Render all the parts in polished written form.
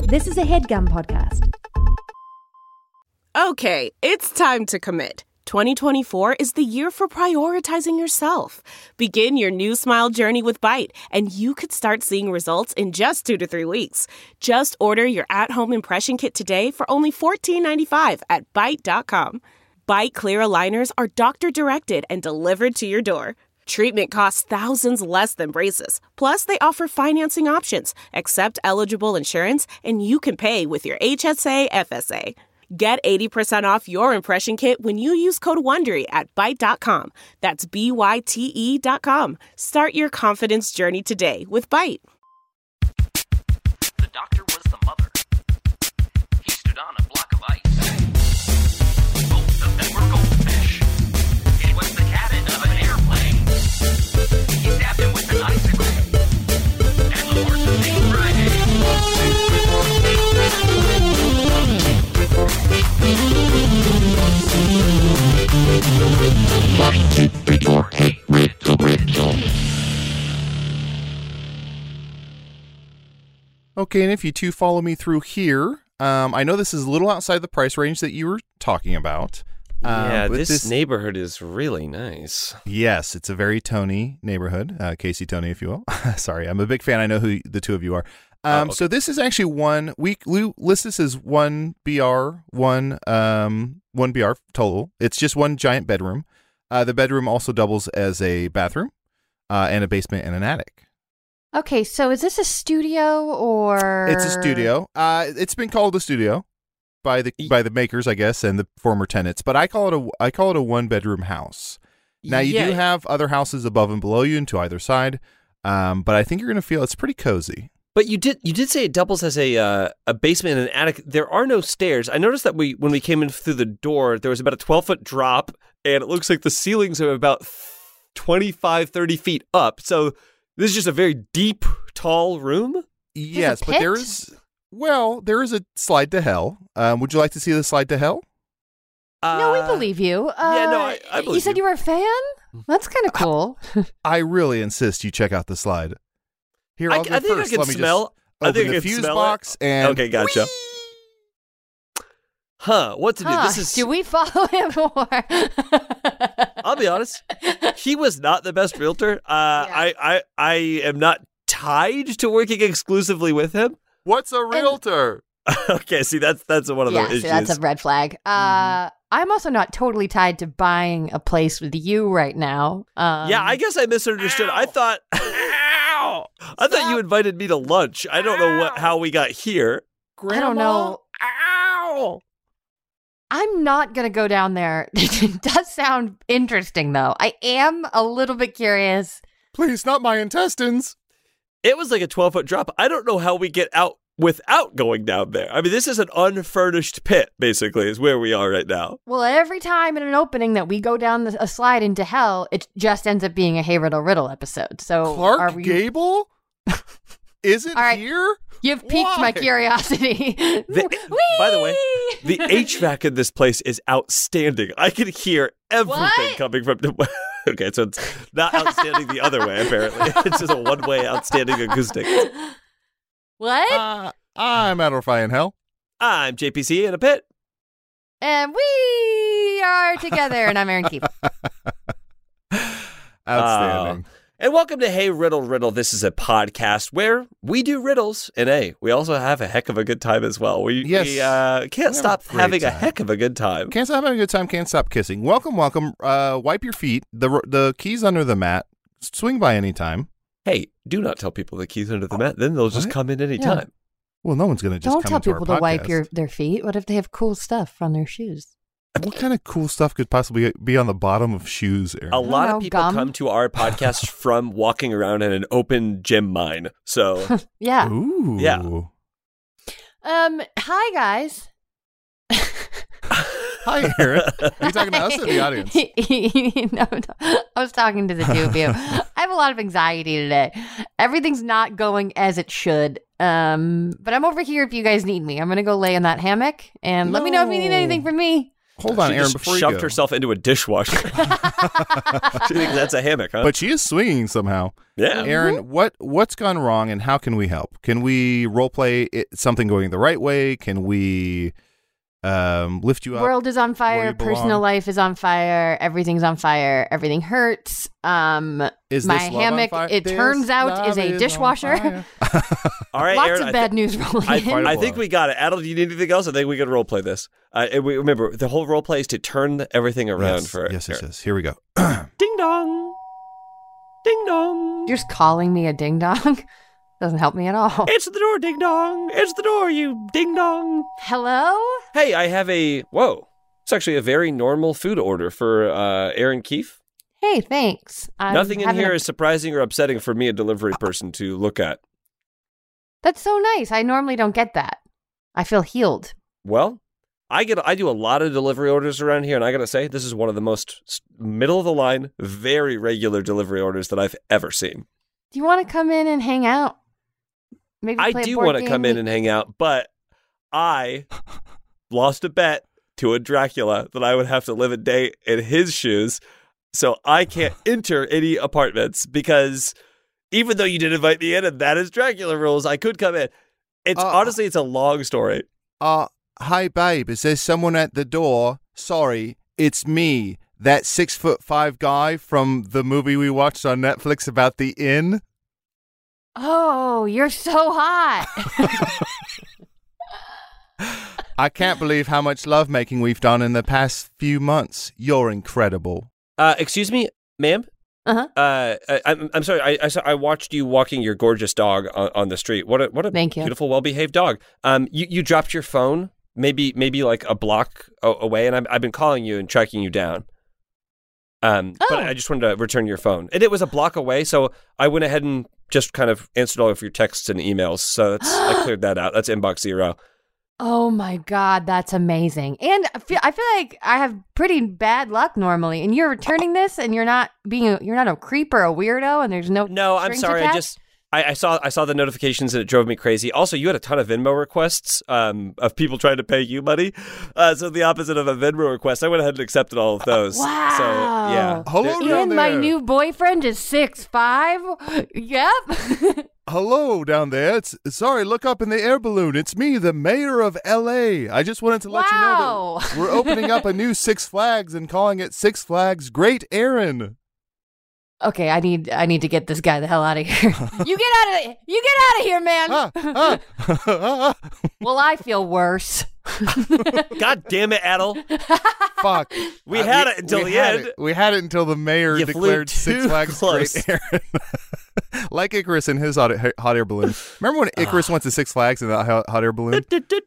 This is a HeadGum podcast. Okay, it's time to commit. 2024 is the year for prioritizing yourself. Begin your new smile journey with Byte, and you could start seeing results in just 2 to 3 weeks. Just order your at-home impression kit today for only $14.95 at Byte.com. Byte Clear aligners are doctor-directed and delivered to your door. Treatment costs thousands less than braces. Plus, they offer financing options, accept eligible insurance, and you can pay with your HSA FSA. Get 80% off your impression kit when you use code WONDERY at Byte.com. That's BYTE.com. Start your confidence journey today with Byte. The doctor was the mother. He stood on a block of ice. Both of them were goldfish. It was the cabin of an airplane. He stabbed him with an icicle. And the horse was named Friday. Okay, and if you two follow me through here, I know this is a little outside the price range that you were talking about. Yeah, this neighborhood is really nice. Yes, it's a very Tony neighborhood. Casey Tony, if you will. Sorry, I'm a big fan. I know who the two of you are. Okay. So this is actually one, we list this as one BR total. It's just one giant bedroom. The bedroom also doubles as a bathroom and a basement and an attic. Okay, so is this a studio or? It's a studio. It's been called a studio by the makers, I guess, and the former tenants. But I call it a 1-bedroom house. Now you do have other houses above and below you and to either side, but I think you're going to feel it's pretty cozy. But you did say it doubles as a basement and an attic. There are no stairs. I noticed that when we came in through the door, there was about a 12-foot drop, and it looks like the ceilings are about 25, 30 feet up. So this is just a very deep, tall room? Yes, but there is a slide to hell. Would you like to see the slide to hell? No, we believe you. I believe you said you were a fan? That's kind of cool. I really insist you check out the slide. Here, I'll go I think first. I can Let me smell. just open I think the fuse box and okay, gotcha. Huh? What to do? This is. Do we follow him or? I'll be honest. He was not the best realtor. I am not tied to working exclusively with him. What's a realtor? Okay, see that's one of the issues. That's a red flag. I'm also not totally tied to buying a place with you right now. Yeah, I guess I misunderstood. I thought you invited me to lunch. I don't know how we got here. Grandma? I don't know. Ow! I'm not going to go down there. It does sound interesting, though. I am a little bit curious. Please, not my intestines. It was like a 12-foot drop. I don't know how we get out without going down there. I mean, this is an unfurnished pit, basically, is where we are right now. Well, every time in an opening that we go down a slide into hell, it just ends up being a Hey Riddle Riddle episode. So Clark Gable? Isn't all right. here? You've piqued my curiosity. By the way, the HVAC in this place is outstanding. I can hear everything coming from the... Okay, so it's not outstanding the other way, apparently. It's just a one-way outstanding acoustic. What? I'm Adolf in Hell. I'm JPC in a pit. And we are together, and I'm Aaron Keefe. Outstanding. And welcome to Hey Riddle Riddle. This is a podcast where we do riddles, and we also have a heck of a good time as well. We can't stop having a heck of a good time. Can't stop having a good time, can't stop kissing. Welcome. Wipe your feet. The keys under the mat. Swing by anytime. Hey, do not tell people the keys under the mat. Then they'll just come in anytime. Yeah. Well, no one's going to just Don't come tell into people our to wipe podcast. their feet. What if they have cool stuff on their shoes? What kind of cool stuff could possibly be on the bottom of shoes, Aaron? A lot of people come to our podcast from walking around in an open gem mine. So, yeah. Ooh. Yeah. Hi, guys. Hi, Aaron. Are you talking to us or the audience? No, I was talking to the two of you. I have a lot of anxiety today. Everything's not going as it should. But I'm over here if you guys need me. I'm going to go lay in that hammock and let me know if you need anything from me. Hold on, She Aaron, just before you shoved go. herself into a dishwasher. She thinks that's a hammock, huh? But she is swinging somehow. Yeah. Aaron, what's gone wrong and how can we help? Can we role play something going the right way? Can we lift you up? World is on where fire. you belong? Personal life is on fire. Everything's on fire. Everything hurts. Is my this love on hammock, fire? it This turns out, love is a on dishwasher. fire. All right, Lots Aaron, of bad news rolling in. I think we got it. Adel, do you need anything else? I think we can role play this. And we remember the whole role play is to turn everything around for yes. Aaron. Here we go. Ding dong, ding dong. You're just calling me a ding dong. Doesn't help me at all. It's the door, ding dong. It's the door, you ding dong. Hello? Hey, I have whoa. It's actually a very normal food order for Aaron Keefe. Hey, thanks. Nothing in here is surprising or upsetting for me, a delivery person, to look at. That's so nice. I normally don't get that. I feel healed. Well, I do a lot of delivery orders around here, and I gotta say, this is one of the most middle of the line, very regular delivery orders that I've ever seen. Do you want to come in and hang out? Maybe I play a do board want to game? come in and hang out, but I lost a bet to a Dracula that I would have to live a day in his shoes, so I can't enter any apartments because even though you did invite me in and that is Dracula rules, I could come in. Honestly, it's a long story. Hi, babe. Is there someone at the door? Sorry, it's me, that 6'5" guy from the movie we watched on Netflix about the inn. Oh, you're so hot. I can't believe how much lovemaking we've done in the past few months. You're incredible. Excuse me, ma'am? Uh-huh. I'm sorry. I watched you walking your gorgeous dog on the street. What a Thank you. beautiful, well-behaved dog. You dropped your phone maybe like a block away, and I've been calling you and tracking you down. But I just wanted to return your phone, and it was a block away, so I went ahead and just kind of answered all of your texts and emails. So I cleared that out. That's inbox 0. Oh my God, that's amazing. And I feel like I have pretty bad luck normally, and you're returning this, and you're not a creep or a weirdo, and there's no. No, I'm strings sorry. attached? I saw the notifications and it drove me crazy. Also, you had a ton of Venmo requests of people trying to pay you money. So the opposite of a Venmo request, I went ahead and accepted all of those. Wow. So yeah. Hello down And my there. new boyfriend is 6'5". Yep. Hello down there. Sorry, look up in the air balloon. It's me, the mayor of L.A. I just wanted to let you know Wow. that we're opening up a new Six Flags and calling it Six Flags Great Aaron. Okay, I need to get this guy the hell out of here. You get out of here, man. Well, I feel worse. God damn it, Adel. Fuck. We had it until the had end. it. We had it until the mayor You flew declared too Six Flags close. Great Aaron. Like Icarus and his hot air balloon. Remember when Icarus went to Six Flags in that hot air balloon?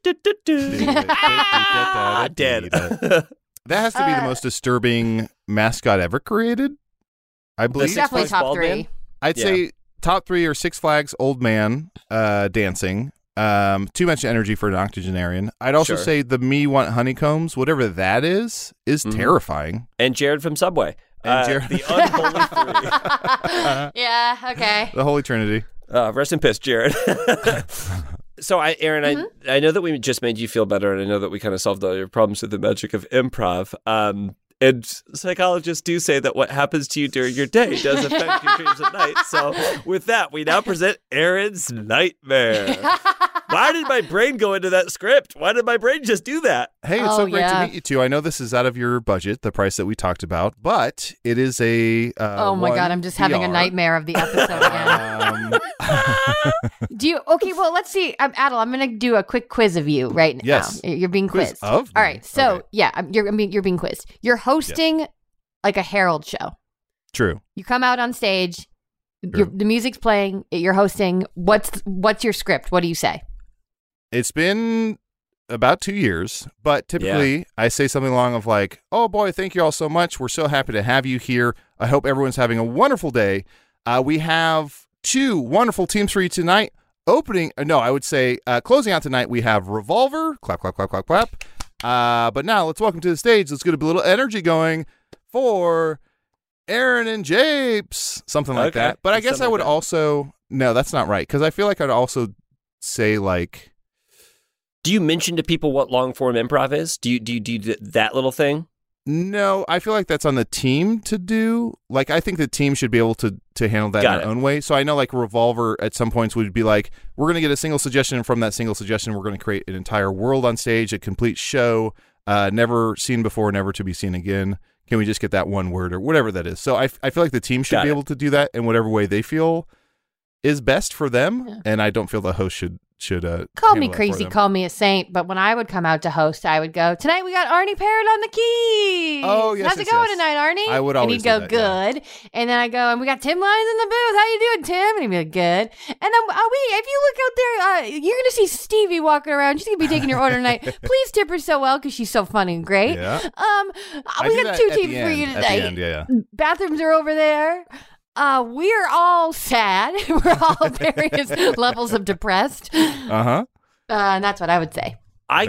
Dead. That has to be the most disturbing mascot ever created, I believe. Six Definitely Flags top Bald 3. Man? I'd Yeah. say top 3 are Six Flags Old Man dancing. Too much energy for an octogenarian. I'd also Sure. say the Me Want Honeycombs, whatever that is terrifying. And Jared from Subway. And Jared- The unholy 3. Yeah, okay. The Holy Trinity. Rest in piss, Jared. So, Aaron, I know that we just made you feel better, and I know that we kind of solved all your problems with the magic of improv. And psychologists do say that what happens to you during your day does affect your dreams at night. So, with that, we now present Aaron's Nightmare. Why did my brain go into that script? Why did my brain just do that? Hey, it's Oh, so great yeah. to meet you too. I know this is out of your budget, the price that we talked about, but it is a. Oh my God, I'm just having a VR. nightmare of the episode again. Okay, well, let's see. Adel, I'm going to do a quick quiz of you right now. Yes. You're being Quiz quizzed. of me? All right. So, Okay. yeah, you're being quizzed. You're hosting like a Herald show. True. You come out on stage, True. the music's playing, you're hosting. What's your script? What do you say? It's been about 2 years, but typically I say something along of like, "Oh boy, thank you all so much. We're so happy to have you here. I hope everyone's having a wonderful day. We have 2 wonderful teams for you tonight. Closing out tonight, we have Revolver. Clap, clap, clap, clap, clap. But now let's welcome to the stage. Let's get a little energy going for Aaron and Japes." Something like Okay. that. But I Something guess I like would that. also, no, that's not right. Because I feel like I'd also say like, Do you mention to people what long form improv is? Do you do that little thing? No, I feel like that's on the team to do. Like, I think the team should be able to handle that in their own way. So I know, like, Revolver at some points would be like, we're going to get a single suggestion, and from that single suggestion, we're going to create an entire world on stage, a complete show, never seen before, never to be seen again. Can we just get that one word or whatever that is? So I feel like the team should be able to do that in whatever way they feel is best for them, and I don't feel the host should call me crazy, call me a saint, but when I would come out to host, I would go, tonight we got Arnie Parrott on the keys. Oh, yes. How's it going tonight, Arnie? I would always and he'd go, good. Yeah. And then I go, and we got Tim Lyons in the booth. How you doing, Tim? And he'd be like, good. And then, if you look out there, you're going to see Stevie walking around. She's going to be taking your order tonight. Please tip her so well because she's so funny and great. Yeah. We got 2 teams for you today. At the end, yeah. Bathrooms are over there. We're all sad. We're all various levels of depressed. And that's what I would say. I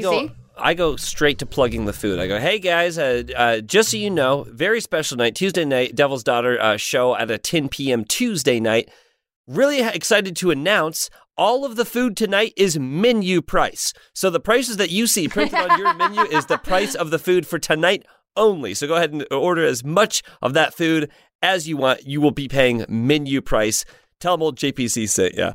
go straight to plugging the food. I go, hey guys, just so you know, very special night, Tuesday night, Devil's Daughter show at a 10 p.m. Tuesday night. Really excited to announce all of the food tonight is menu price. So the prices that you see printed on your menu is the price of the food for tonight only. So go ahead and order as much of that food as you want. You will be paying menu price. Tell them old JPC sent ya.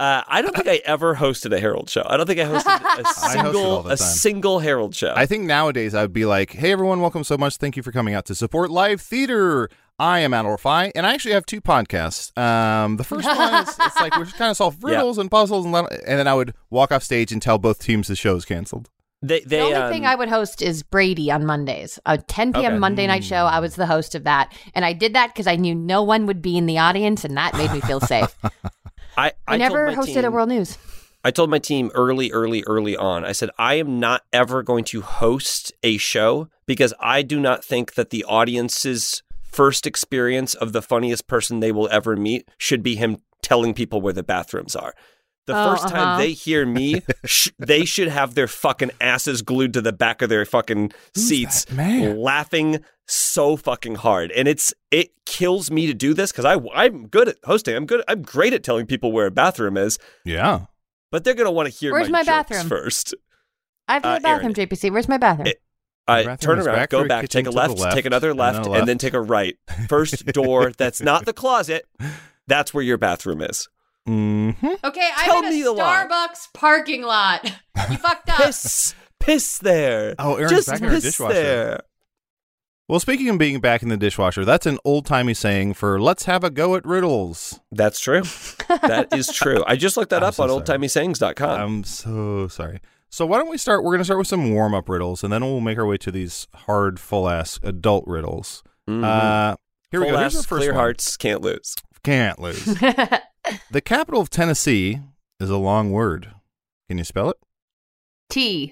I don't think I ever hosted a Herald show. I don't think I hosted a single Herald show. I think nowadays I would be like, hey, everyone, welcome so much. Thank you for coming out to support live theater. I am Adol Rafai, and I actually have 2 podcasts. The first one is it's like we kind of solve riddles and puzzles, and then I would walk off stage and tell both teams the show is canceled. The only thing I would host is Brady on Mondays. A 10 p.m. Monday night show. I was the host of that. And I did that because I knew no one would be in the audience, and that made me feel safe. I never hosted a World News. I told my team early on, I said, I am not ever going to host a show because I do not think that the audience's first experience of the funniest person they will ever meet should be him telling people where the bathrooms are. The first time they hear me, they should have their fucking asses glued to the back of their fucking seats, laughing so fucking hard. And it kills me to do this because I'm good at hosting. I'm great at telling people where a bathroom is. Yeah. But they're gonna want to hear Where's my jokes bathroom? First. I have a bathroom, Aaron. JPC. Where's my bathroom? Turn around, go back, take a left, take another left, and then take a right. First door that's not the closet. That's where your bathroom is. Mm-hmm. Okay, I'm in a Starbucks parking lot. You fucked up. Piss there. Oh, Aaron's just back in her dishwasher. There. Well, speaking of being back in the dishwasher, that's an old-timey saying for let's have a go at riddles. That's true. That is true. I just looked that up on oldtimeySayings.com. I'm so sorry. So why don't we start? We're going to start with some warm-up riddles, and then we'll make our way to these hard, full-ass adult riddles. Mm-hmm. Here we go. Here's our first clear one. Hearts, can't lose. Can't lose. The capital of Tennessee is a long word. Can you spell it? T.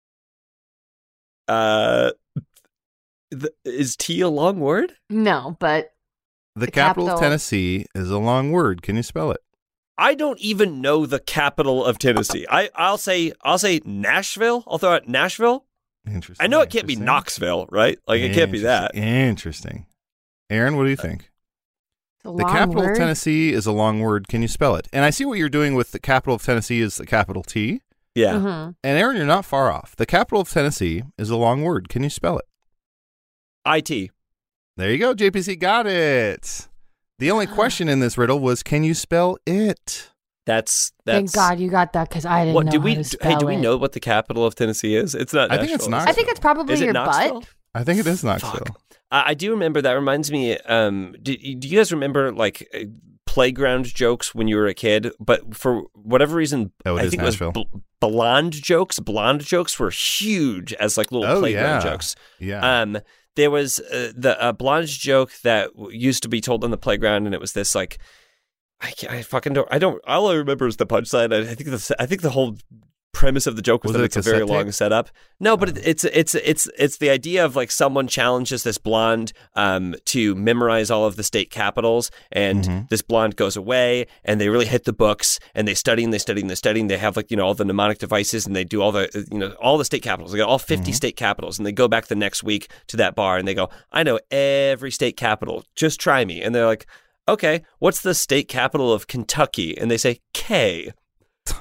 Is T a long word? No, but the capital of Tennessee is a long word. Can you spell it? I don't even know the capital of Tennessee. I'll say Nashville. I'll throw out Nashville. Interesting. I know it can't be Knoxville, right? Like it can't be that. Interesting. Aaron, what do you think? The capital word. of Tennessee is a long word. Can you spell it? And I see what you're doing with the capital of Tennessee is the capital T. Yeah. Mm-hmm. And Aaron, you're not far off. The capital of Tennessee is a long word. Can you spell it? IT. There you go. JPC got it. The only question in this riddle was, can you spell it? That's Thank God you got that because I didn't know how to spell Hey, do we it. know what the capital of Tennessee is? It's not I think Nashville. it's Knoxville. I think it's probably Is it your Knoxville? butt. I think it is Knoxville. Fuck. I do remember. That reminds me. Do you guys remember like playground jokes when you were a kid? But for whatever reason, I think Nashville. it was blonde jokes. Blonde jokes were huge as like little playground jokes. Yeah. There was the blonde joke that used to be told on the playground, and it was this like, I fucking don't. I don't. All I remember is the punchline. I think the whole premise of the joke was that it's a very long setup. No, but it's the idea of like someone challenges this blonde to memorize all of the state capitals, and this blonde goes away, and they really hit the books, and they study and they study and they study, and they have like all the mnemonic devices, and they do all the all the state capitals. They got all 50 state capitals, and they go back the next week to that bar, and they go, I know every state capital. Just try me. And they're like, okay, what's the state capital of Kentucky? And they say K.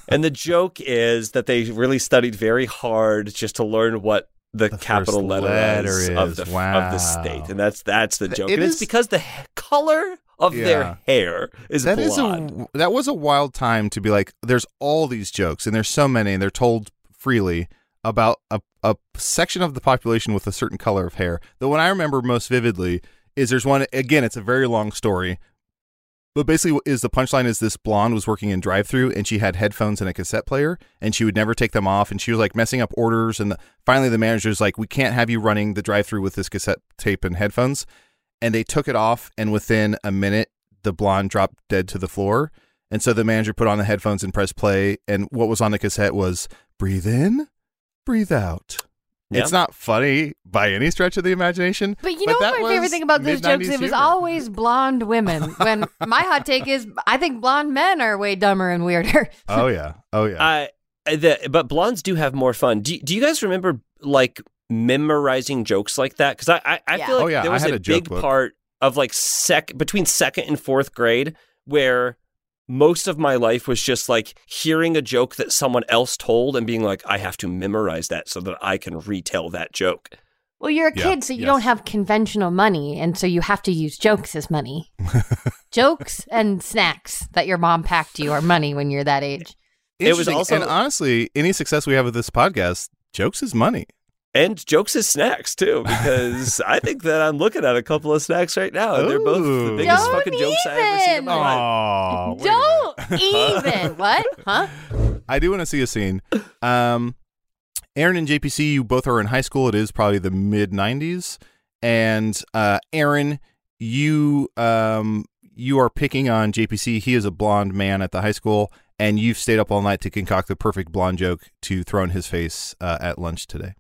And the joke is that they really studied very hard just to learn what the capital letter is of the state, and that's the joke. It's because the color of their hair is blonde. That was a wild time to be like, there's all these jokes, and there's so many, and they're told freely about a section of the population with a certain color of hair. The one I remember most vividly is there's one, again, it's a very long story, but basically is the punchline is this blonde was working in drive-thru, and she had headphones and a cassette player, and she would never take them off, and she was like messing up orders, and finally the manager's like, we can't have you running the drive-thru with this cassette tape and headphones. And they took it off, and within a minute, the blonde dropped dead to the floor. And so the manager put on the headphones and pressed play, and what was on the cassette was, breathe in, breathe out. Yeah. It's not funny by any stretch of the imagination. But you know what my favorite thing about those jokes? It was always blonde women. When my hot take is, I think blonde men are way dumber and weirder. Oh, yeah. But blondes do have more fun. Do you guys remember, like, memorizing jokes like that? Because I feel like there was a big part of like between second and fourth grade where most of my life was just like hearing a joke that someone else told and being like, I have to memorize that so that I can retell that joke. Well, you're a kid, so you don't have conventional money, and so you have to use jokes as money. Jokes and snacks that your mom packed you are money when you're that age. It was also, and honestly, any success we have with this podcast, jokes is money. And jokes is snacks, too, because I think that I'm looking at a couple of snacks right now, and they're both the biggest fucking jokes I've ever seen in my life. Don't even. What? Huh? I do want to see a scene. Aaron and JPC, you both are in high school. It is probably the mid-90s. And Aaron, you are picking on JPC. He is a blonde man at the high school, and you've stayed up all night to concoct the perfect blonde joke to throw in his face at lunch today.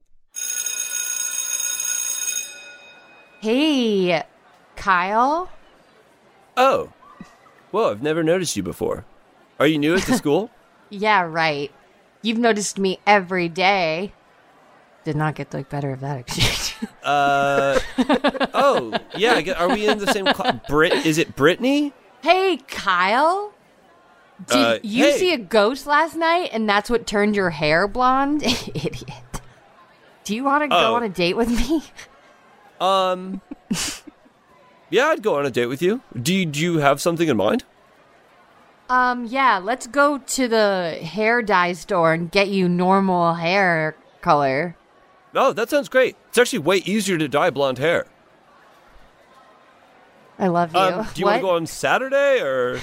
Hey, Kyle. Oh. Whoa, I've never noticed you before. Are you new at the school? Yeah, right. You've noticed me every day. Did not get the better of that exchange. Oh, yeah. Are we in the same class? Is it Brittany? Hey, Kyle. Did you see a ghost last night and that's what turned your hair blonde? Idiot. Do you want to go on a date with me? Yeah, I'd go on a date with you. Do you have something in mind? Yeah, let's go to the hair dye store and get you normal hair color. Oh, that sounds great. It's actually way easier to dye blonde hair. I love you. Do you want to go on Saturday or?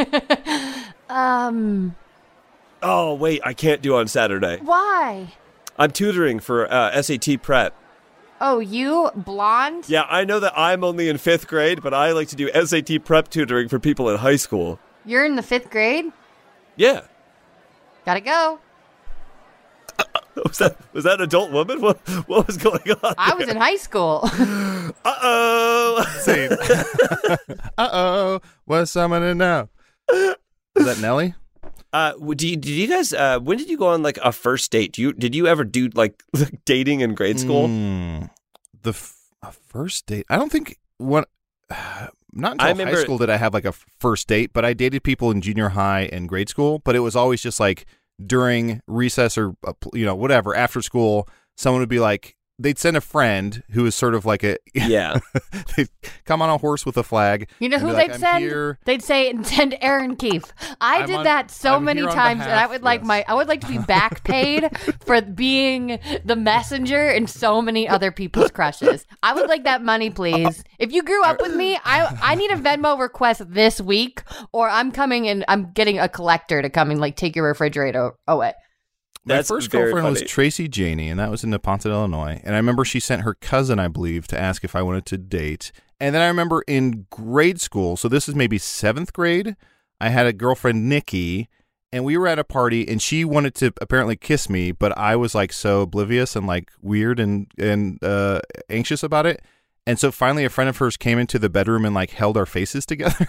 Oh, wait, I can't do on Saturday. Why? I'm tutoring for SAT prep. Oh, you? Blonde? Yeah, I know that I'm only in 5th grade, but I like to do SAT prep tutoring for people in high school. You're in the 5th grade? Yeah. Gotta go. Was that an adult woman? What was going on there? I was in high school. Uh-oh. Same. Uh-oh. What's someone now? Is that Nelly? Did you guys? When did you go on like a first date? Did you ever do like dating in grade school? A first date? I don't think not until high school did I have like a first date. But I dated people in junior high and grade school. But it was always just like during recess or whatever after school. Someone would be like, they'd send a friend who was sort of like they'd come on a horse with a flag. You know who they'd send? Here. They'd send Aaron Keefe. I did that so many times, and I would I would like to be back paid for being the messenger in so many other people's crushes. I would like that money, please. If you grew up with me, I need a Venmo request this week, or I'm coming and I'm getting a collector to come and like take your refrigerator away. My first girlfriend was Tracy Janey, and that was in Neponset, Illinois. And I remember she sent her cousin, I believe, to ask if I wanted to date. And then I remember in grade school, so this is maybe 7th grade, I had a girlfriend, Nikki, and we were at a party, and she wanted to apparently kiss me, but I was like so oblivious and like weird and anxious about it. And so finally a friend of hers came into the bedroom and like held our faces together.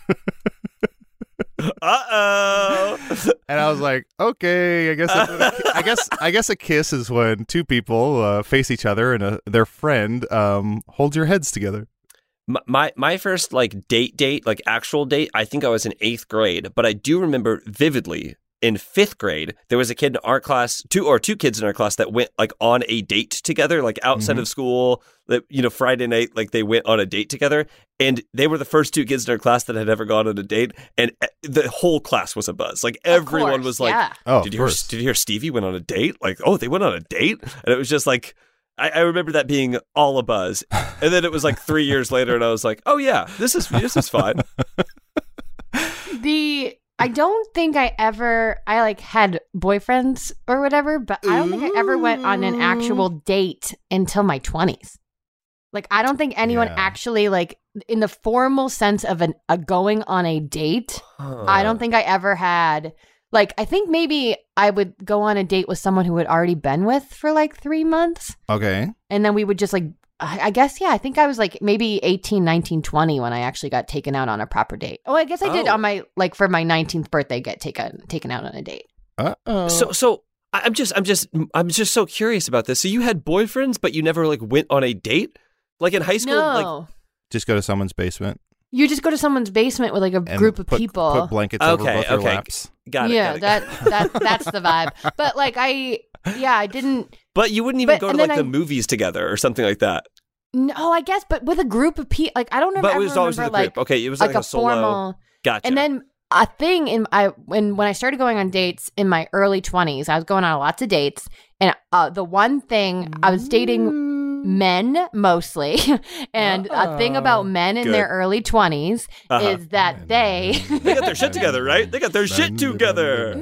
Uh-oh. And I was like, okay, I guess a kiss is when two people face each other and their friend holds your heads together. My first like date, like actual date, I think I was in 8th grade, but I do remember vividly in 5th grade, there was a kid in our class, two kids in our class that went like on a date together, like outside of school, that, Friday night, like they went on a date together. And they were the first 2 kids in our class that had ever gone on a date. And the whole class was a buzz. Like everyone was like, did you hear Stevie went on a date? Like, oh, they went on a date? And it was just like, I remember that being all a buzz. And then it was like 3 years later and I was like, oh yeah, this is fine. I don't think I had boyfriends or whatever, but I don't think I ever went on an actual date until my 20s. Like, I don't think anyone actually, like, in the formal sense of a going on a date, I don't think I ever had, like, I think maybe I would go on a date with someone who had already been with for like 3 months. Okay. And then we would just like, I guess, I think I was like maybe 18, 19, 20 when I actually got taken out on a proper date. Oh, I guess I did on my, like, for my 19th birthday, get taken out on a date. Uh-oh. So I'm just so curious about this. So you had boyfriends, but you never like went on a date? Like in high school? No. Like, just go to someone's basement. You just go to someone's basement with like a group of people. Put blankets over both their laps. Got it. Yeah, that's the vibe. But like I didn't. But you wouldn't even go to like the movies together or something like that. No, I guess, but with a group of people, like I don't remember. But it was always with a group. Okay, it was like a solo. Formal. Gotcha. And then a thing when I started going on dates in my early 20s, I was going on lots of dates, and the one thing I was dating men mostly, and a thing about men in their early 20s is that they got their shit together, right? They got their shit together.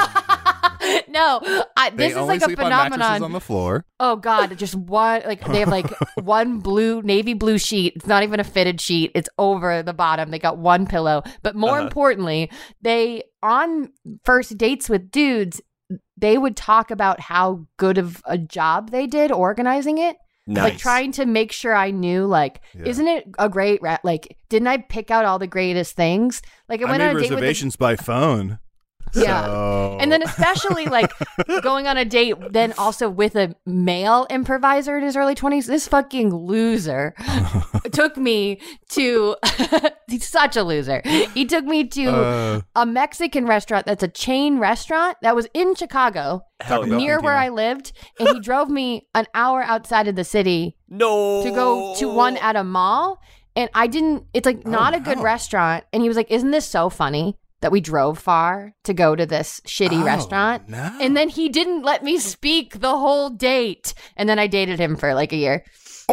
No, this is like a phenomenon on the floor. Oh God, just one, like they have like one navy blue sheet. It's not even a fitted sheet. It's over the bottom. They got one pillow. But more importantly, they, on first dates with dudes, they would talk about how good of a job they did organizing it. Nice. Like trying to make sure I knew, like, isn't it a great, like, didn't I pick out all the greatest things? Like I went on a date reservations by phone. Yeah. So. And then especially like going on a date then also with a male improviser in his early 20s, this fucking loser took me to he's such a loser. He took me to a Mexican restaurant that's a chain restaurant that was in Chicago, near where I lived, and he drove me an hour outside of the city to go to one at a mall, and it's like not a good restaurant, and he was like, "Isn't this so funny that we drove far to go to this shitty restaurant?" No. And then he didn't let me speak the whole date. And then I dated him for like a year.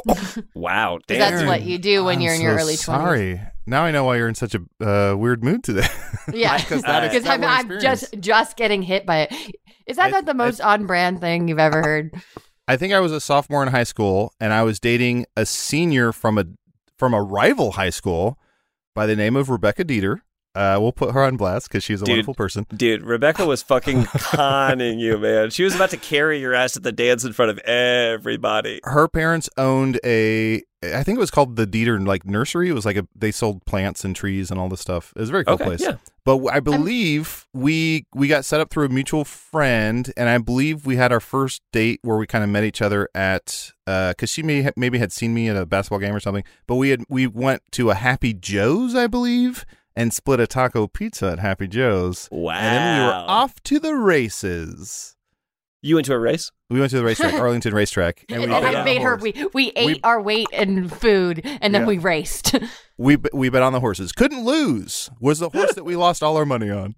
Wow. Damn. That's what you do when you're in your early 20s. Sorry. Now I know why you're in such a weird mood today. Yeah. Because I'm just getting hit by it. Is that not the most on-brand thing you've ever heard? I think I was a sophomore in high school, and I was dating a senior from a rival high school by the name of Rebecca Dieter. We'll put her on blast because she's a wonderful person. Dude, Rebecca was fucking conning you, man. She was about to carry your ass at the dance in front of everybody. Her parents owned I think it was called the Dieter like nursery. It was like they sold plants and trees and all this stuff. It was a very cool place. Yeah. But I believe we got set up through a mutual friend, and I believe we had our first date where we kind of met each other at because she maybe had seen me at a basketball game or something. But we went to a Happy Joe's, I believe, and split a taco pizza at Happy Joe's. Wow. And then we were off to the races. You went to a race? We went to the racetrack, Arlington Racetrack. And I made her, we ate our weight in food, and then we raced. We bet on the horses. Couldn't lose. Was the horse that we lost all our money on.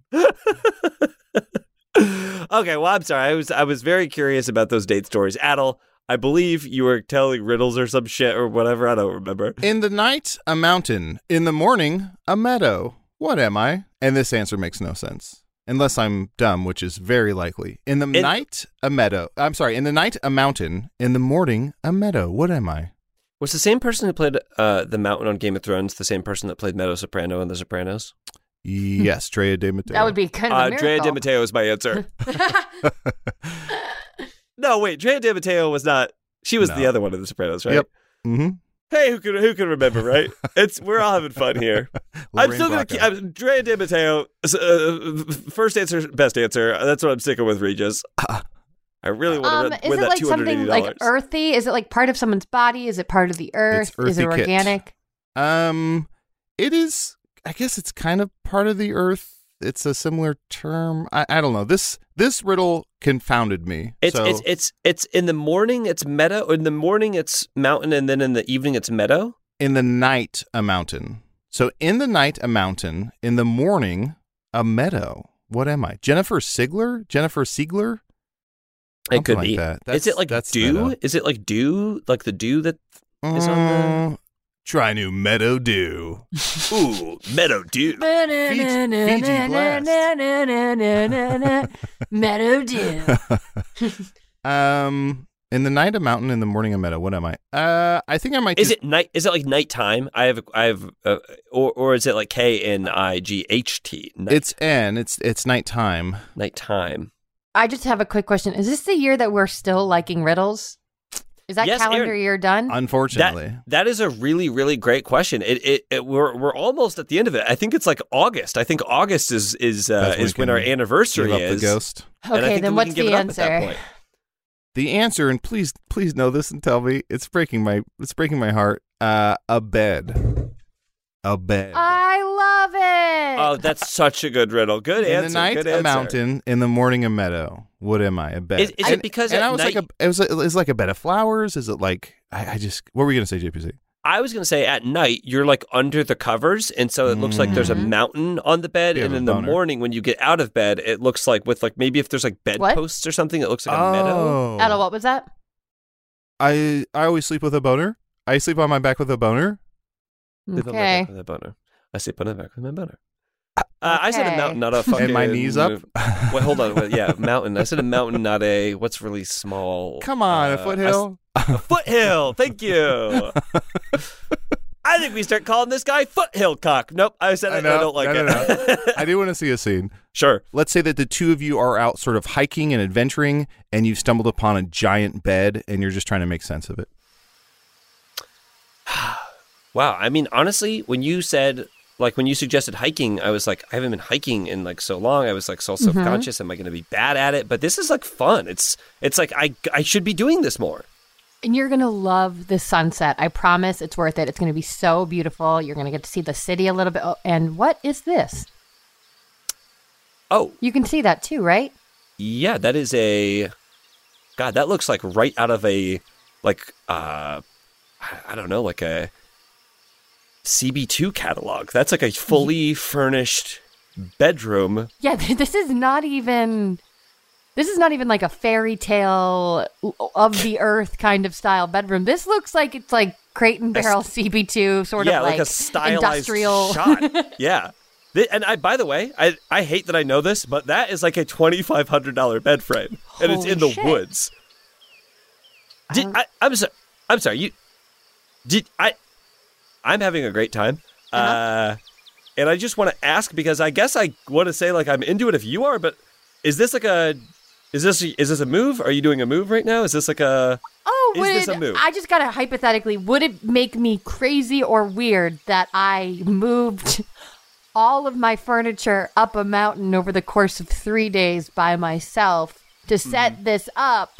Okay, well, I'm sorry. I was very curious about those date stories. Adel, I believe you were telling riddles or some shit or whatever. I don't remember. In the night, a mountain. In the morning, a meadow. What am I? And this answer makes no sense. Unless I'm dumb, which is very likely. In the night, a meadow. I'm sorry. In the night, a mountain. In the morning, a meadow. What am I? Was the same person who played the mountain on Game of Thrones the same person that played Meadow Soprano in The Sopranos? Yes, Drea De Matteo. That would be kind of a miracle. Drea De Matteo is my answer. No, wait. Drea De Matteo was not. She was the other one in The Sopranos, right? Yep. Mm-hmm. Hey, who can remember, right? We're all having fun here. I'm still going to keep Drea De Matteo, first answer, best answer. That's what I'm sticking with, Regis. I really want to win that $280. Is it like something like earthy? Is it like part of someone's body? Is it part of the earth? Is it organic? It is, I guess it's kind of part of the earth. it's a similar term. I don't know. This riddle confounded me. It's in the morning it's meadow, or in the morning it's mountain, and then in the evening it's meadow? In the night, a mountain. So in the night, a mountain. In the morning, a meadow. What am I? Jennifer Siegler? It could like be. that. Is it like dew? Meadow. Is it like dew? Like the dew that is on the... Try new Meadow Dew. Ooh, Meadow Dew. Fiji Blast. Meadow Dew. In the night, a mountain. In the morning, a meadow. What am I? I think I might. Is it night? Is it like nighttime? Or is it like KNIGHT? Night. It's N. It's nighttime. Nighttime. I just have a quick question. Is this the year that we're still liking riddles? Is that calendar Aaron, year done? Unfortunately, that is a really, really great question. We're almost at the end of it. I think it's like August. I think August is when our anniversary give up is. The ghost. Okay, then what's the answer? The answer, and please know this and tell me, it's breaking my heart. A bed. A bed. I love it. Oh, that's such a good riddle. Good answer. In the night, good a answer. mountain. In the morning, a meadow. What am I? A bed. Is it because and at I was night... like is it like a bed of flowers? Is it like I just? What were you gonna say, JPC? I was going to say at night, you're like under the covers. And so it looks like there's a mountain on the bed. And in the morning, when you get out of bed, it looks like with like maybe if there's like bedposts or something, it looks like a meadow. Ella, what was that? I always sleep with a boner. I sleep on my back with a boner. Okay. I sleep on my back with my boner. I said a mountain, not a fucking... And my knees up? Wait, hold on. Yeah, mountain. I said a mountain, not a... What's really small? Come on, a foothill? A foothill. Thank you. I think we start calling this guy Foothill Cock. Nope, I said I don't like it. No. I do want to see a scene. Sure. Let's say that the two of you are out sort of hiking and adventuring, and you've stumbled upon a giant bed, and you're just trying to make sense of it. Wow. I mean, honestly, when you suggested hiking, I was like, I haven't been hiking in like so long. I was like so self-conscious. Am I going to be bad at it? But this is like fun. It's like I should be doing this more. And you're going to love the sunset. I promise it's worth it. It's going to be so beautiful. You're going to get to see the city a little bit. Oh, and what is this? Oh. You can see that too, right? Yeah, that is God, that looks like right out of a, like, I don't know, like a CB2 catalog. That's like a fully furnished bedroom. Yeah, this is not even like a fairy tale of the earth kind of style bedroom. This looks like it's like Crate and Barrel CB2 sort of like a stylized industrial shot. Yeah. And by the way, I hate that I know this, but that is like a $2,500 bed frame, and it's in the woods. I'm sorry. I'm having a great time, and I just want to ask because I guess I want to say like I'm into it if you are, but is this like a is this a move? Are you doing a move right now? Is this like a is this a move? I just gotta hypothetically, would it make me crazy or weird that I moved all of my furniture up a mountain over the course of 3 days by myself to set this up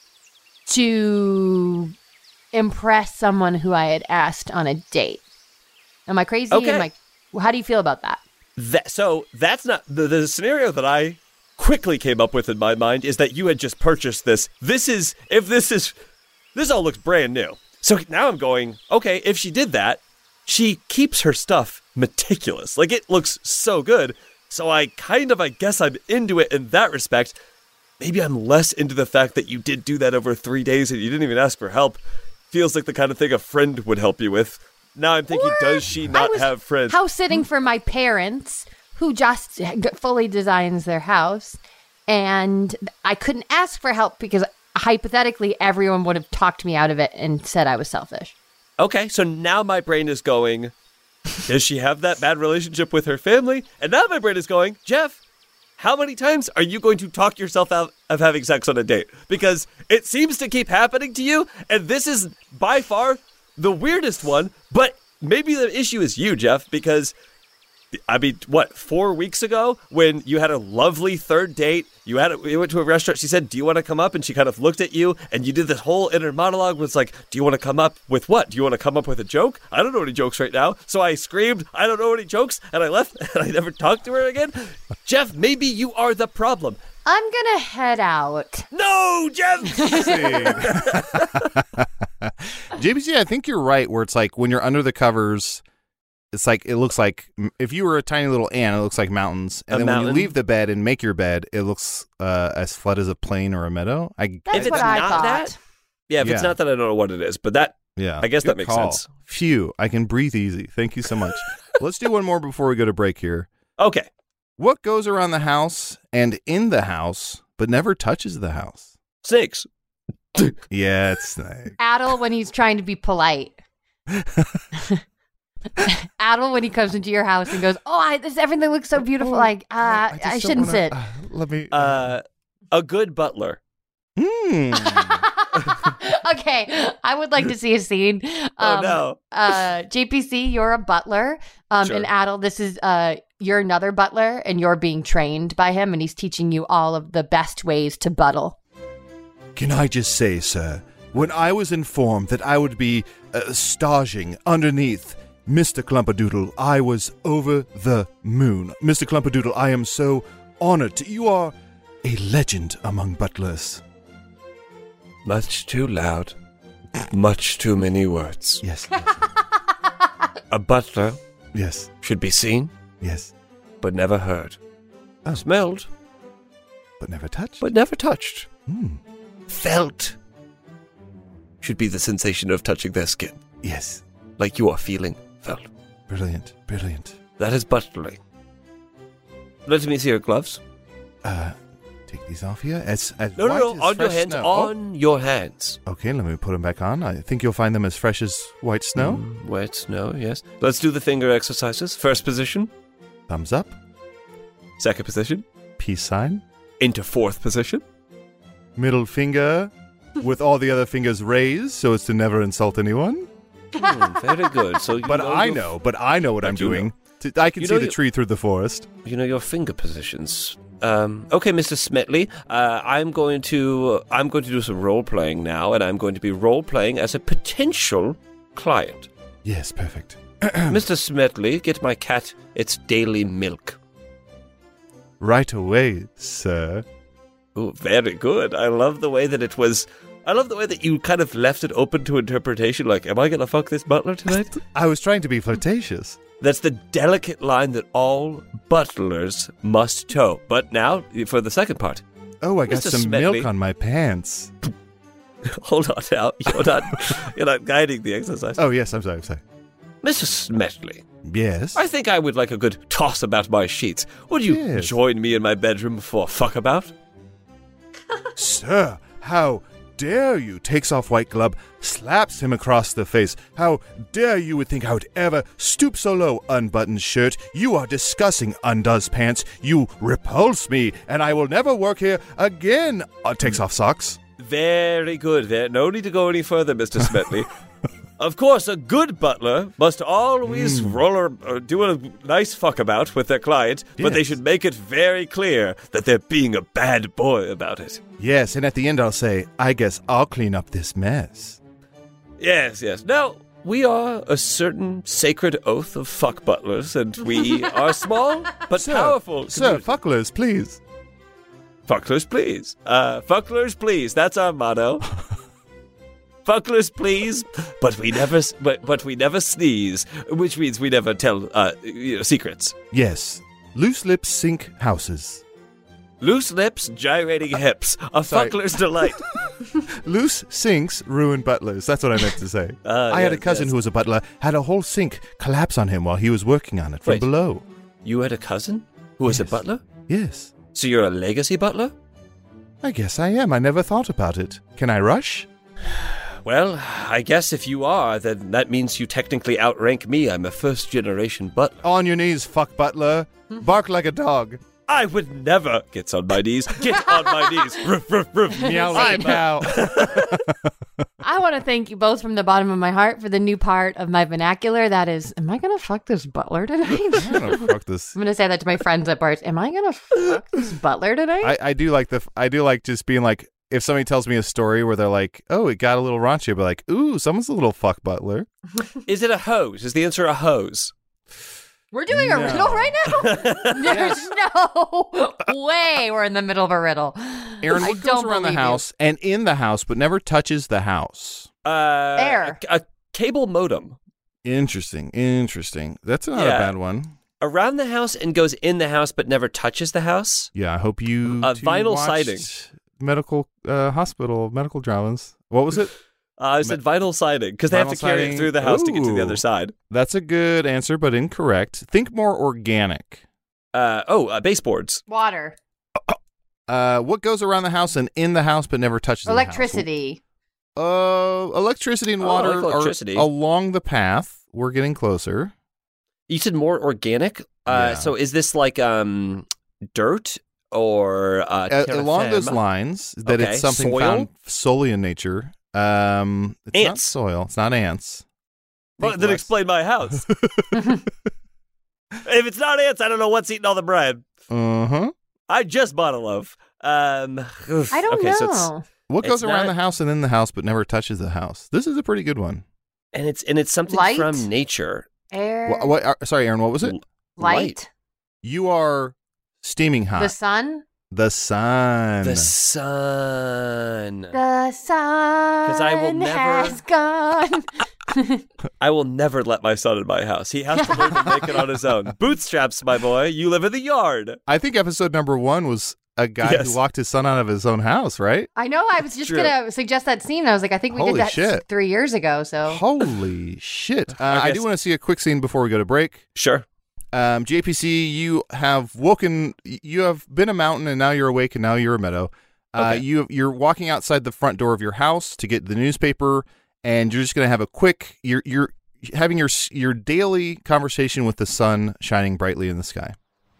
to impress someone who I had asked on a date? Am I crazy? Okay. How do you feel about that? So that's not the scenario that I quickly came up with in my mind is that you had just purchased this. This all looks brand new. So now I'm going, okay, if she did that, she keeps her stuff meticulous. Like it looks so good. So I guess I'm into it in that respect. Maybe I'm less into the fact that you did do that over 3 days and you didn't even ask for help. Feels like the kind of thing a friend would help you with. Now I'm thinking, does she not have friends? House sitting for my parents, who just fully designs their house. And I couldn't ask for help because hypothetically everyone would have talked me out of it and said I was selfish. Okay, so now my brain is going, does she have that bad relationship with her family? And now my brain is going, Jeff, how many times are you going to talk yourself out of having sex on a date? Because it seems to keep happening to you, and this is by far the weirdest one, but maybe the issue is you, Jeff, because I mean, what, 4 weeks ago when you had a lovely third date, you went to a restaurant, she said, do you want to come up? And she kind of looked at you and you did this whole inner monologue was like, do you want to come up with what? Do you want to come up with a joke? I don't know any jokes right now. So I screamed, I don't know any jokes. And I left and I never talked to her again. Jeff, maybe you are the problem. I'm going to head out. No, Jeff! JBC, I think you're right where it's like when you're under the covers, it looks like if you were a tiny little ant, it looks like mountains. And then when you leave the bed and make your bed, it looks as flat as a plain or a meadow. That's what I thought. That, if it's not that, I don't know what it is. But that, I guess that makes sense. Phew, I can breathe easy. Thank you so much. Let's do one more before we go to break here. Okay. What goes around the house and in the house, but never touches the house? Snakes. Yeah, it's snakes. Adel when he's trying to be polite. Adel when he comes into your house and goes, everything looks so beautiful. I shouldn't sit. Let me. A good butler. Okay, I would like to see a scene. JPC, you're a butler. Sure. And Adel, this is you're another butler, and you're being trained by him, and he's teaching you all of the best ways to buttle. Can I just say, sir, when I was informed that I would be staging underneath Mr. Clumpadoodle, I was over the moon. Mr. Clumpadoodle, I am so honored. You are a legend among butlers. Much too loud. Much too many words. Yes. A butler. Yes. Should be seen. Yes. But never heard. Smelled. But never touched. But never touched. Mm. Felt. Should be the sensation of touching their skin. Yes. Like you are feeling. Felt. Brilliant. Brilliant. That is butlering. Let me see your gloves. Take these off here. No, on your hands. Snow. On your hands. Okay, let me put them back on. I think you'll find them as fresh as white snow. Wet snow, yes. Let's do the finger exercises. First position. Thumbs up. Second position. Peace sign. Into fourth position. Middle finger with all the other fingers raised so as to never insult anyone. Very good. So, I know what I'm doing. I can see the tree through the forest. You know your finger positions. Okay, Mr. Smetley, I'm going to do some role playing now, and I'm going to be role playing as a potential client. Yes, perfect. Mr. Smetley, get my cat its daily milk. Right away, sir. Oh, very good. I love the way that you kind of left it open to interpretation. Like, am I going to fuck this butler tonight? I was trying to be flirtatious. That's the delicate line that all butlers must toe. But now, for the second part. Oh, I got Mr. some Smetley. milk on my pants. Hold on now. You're not guiding the exercise. Oh, yes, I'm sorry. Mr. Smetley. Yes? I think I would like a good toss about my sheets. Would you join me in my bedroom for a fuck about? Sir, how dare you? Takes off white glove, slaps him across the face. How dare you would think I would ever stoop so low? Unbuttons shirt. You are disgusting. Undoes pants. You repulse me, and I will never work here again. Takes off socks. Very good. No need to go any further, Mr. Smetley. Of course, a good butler must always do a nice fuck about with their client, but they should make it very clear that they're being a bad boy about it. Yes, and at the end I'll say, I guess I'll clean up this mess. Yes. Now, we are a certain sacred oath of fuck butlers, and we are small but powerful. Sir, fucklers, please. Fucklers, please. Fucklers, please. That's our motto. Fucklers, please, but we never sneeze, which means we never tell secrets. Yes, loose lips sink houses. Loose lips, gyrating hips, a fuckler's delight. Loose sinks ruin butlers. That's what I meant to say. I had a cousin who was a butler, had a whole sink collapse on him while he was working on it from below. You had a cousin who was a butler? Yes. So you're a legacy butler? I guess I am. I never thought about it. Can I rush? Well, I guess if you are, then that means you technically outrank me. I'm a first-generation butler. On your knees, fuck butler. Bark like a dog. I would never get on my knees. Get on my knees. Ruff, ruff, ruff. Meow like cow. I want to thank you both from the bottom of my heart for the new part of my vernacular. That is, am I going to fuck this butler tonight? I'm gonna fuck this. I'm going to say that to my friends at bars. Am I going to fuck this butler tonight? I do like just being like, if somebody tells me a story where they're like, oh, it got a little raunchy, but like, ooh, someone's a little fuck butler. Is it a hose? Is the answer a hose? We're doing a riddle right now? There's no way we're in the middle of a riddle. Aaron, what goes around the house and in the house but never touches the house? Air. A cable modem. Interesting. That's not a bad one. Around the house and goes in the house but never touches the house? Yeah, I hope you vinyl siding. Medical hospital medical dramas. What was it? I said vinyl siding because they have to carry it through the house to get to the other side. That's a good answer, but incorrect. Think more organic. Baseboards. Water. What goes around the house and in the house but never touches Electricity. the house? Electricity and water are along the path. We're getting closer. You said more organic? So is this like dirt or along those lines that it's something found solely in nature? It's ants. Not soil. It's not ants. Well, then explain my house. If it's not ants, I don't know what's eating all the bread. Uh-huh. I just bought a loaf. I don't know. So what goes around the house and in the house but never touches the house? This is a pretty good one. And it's something Light? from nature. Air. Sorry, Aaron, what was it? Light. You are steaming hot. The sun. The sun. The sun. Because I will never has gone. I will never let my son in my house. He has to learn to make it on his own. Bootstraps, my boy. You live in the yard. I think episode number 1 was a guy who locked his son out of his own house, right? I know. I was just going to suggest that scene. I was like, I think we did that 3 years ago. So holy shit. I do want to see a quick scene before we go to break. Sure. JPC, you have been a mountain and now you're awake and now you're a meadow. Okay. You're walking outside the front door of your house to get the newspaper, and you're just going to have a quick, you're having your daily conversation with the sun shining brightly in the sky.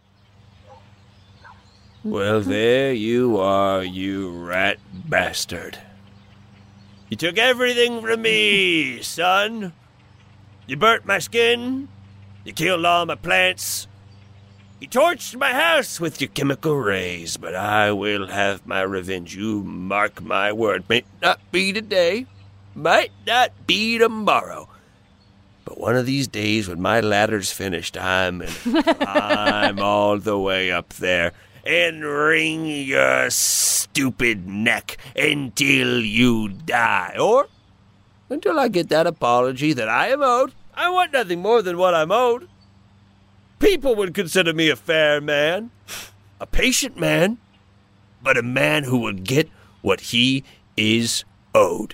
Well, there you are, you rat bastard. You took everything from me, son. You burnt my skin. You killed all my plants. You torched my house with your chemical rays, but I will have my revenge. You mark my word. May not be today, might not be tomorrow. But one of these days when my ladder's finished, I'm going to climb all the way up there and wring your stupid neck until you die. Or until I get that apology that I am owed. I want nothing more than what I'm owed. People would consider me a fair man, a patient man, but a man who would get what he is owed.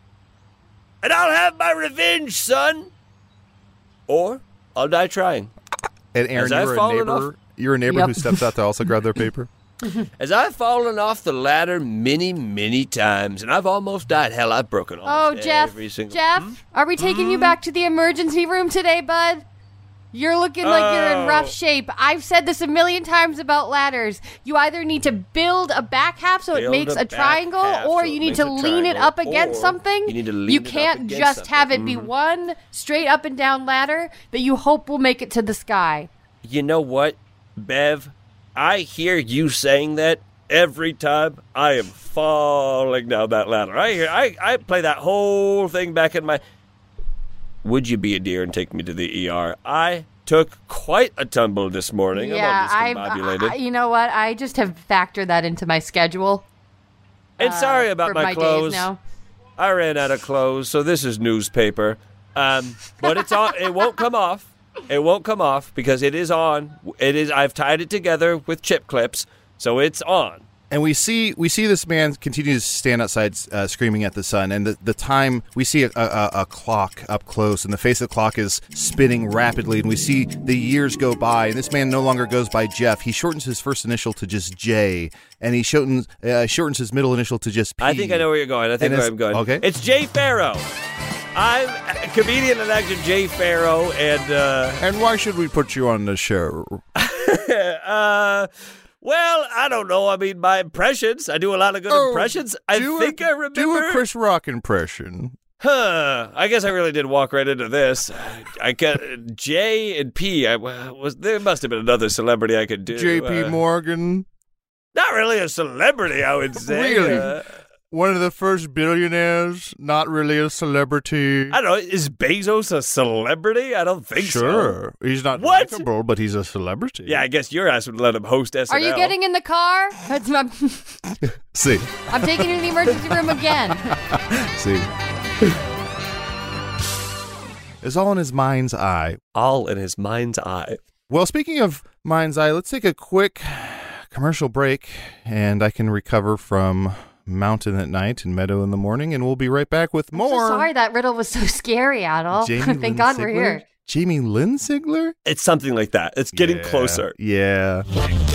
And I'll have my revenge, son. Or I'll die trying. And Aaron, you're a neighbor who steps out to also grab their paper? As I've fallen off the ladder many, many times, and I've almost died. Hell, I've broken almost every single... Jeff, are we taking you back to the emergency room today, bud? You're looking like you're in rough shape. I've said this a million times about ladders. You either need to build a back half so it makes a triangle, or you need to lean it up against something. You can't just have it be one straight up and down ladder that you hope will make it to the sky. You know what, Bev? I hear you saying that every time I am falling down that ladder. I play that whole thing back in my... Would you be a dear and take me to the ER? I took quite a tumble this morning. Yeah, I'm all discombobulated. you know what? I just have factored that into my schedule. And sorry about my clothes. Days now. I ran out of clothes, so this is newspaper. But it's on. It won't come off. It won't come off because it is on. It is. I've tied it together with chip clips, so it's on. And we see this man continue to stand outside screaming at the sun. And the time, we see a clock up close, and the face of the clock is spinning rapidly. And we see the years go by, and this man no longer goes by Jeff. He shortens his first initial to just J, and he shortens his middle initial to just P. I think I know where you're going. I think where I'm going. Okay. It's Jay Farrow. I'm comedian and actor Jay Farrow, and why should we put you on the show? Well, I don't know. I mean, my impressions. I do a lot of good impressions. I remember. Do a Chris Rock impression. I guess I really did walk right into this. I got J and P. There must have been another celebrity I could do. J.P. Morgan. Not really a celebrity, I would say. Really? One of the first billionaires, not really a celebrity. I don't know. Is Bezos a celebrity? I don't think so. Sure. He's not likable, but he's a celebrity. Yeah, I guess your ass would let him host SNL. Are you getting in the car? See. I'm taking you to the emergency room again. See. It's all in his mind's eye. All in his mind's eye. Well, speaking of mind's eye, let's take a quick commercial break, and I can recover from Mountain at night and Meadow in the morning, and we'll be right back with more. I'm so sorry that riddle was so scary, Adel. Thank God we're here. Jamie Lynn Sigler? It's something like that. It's getting closer. Yeah.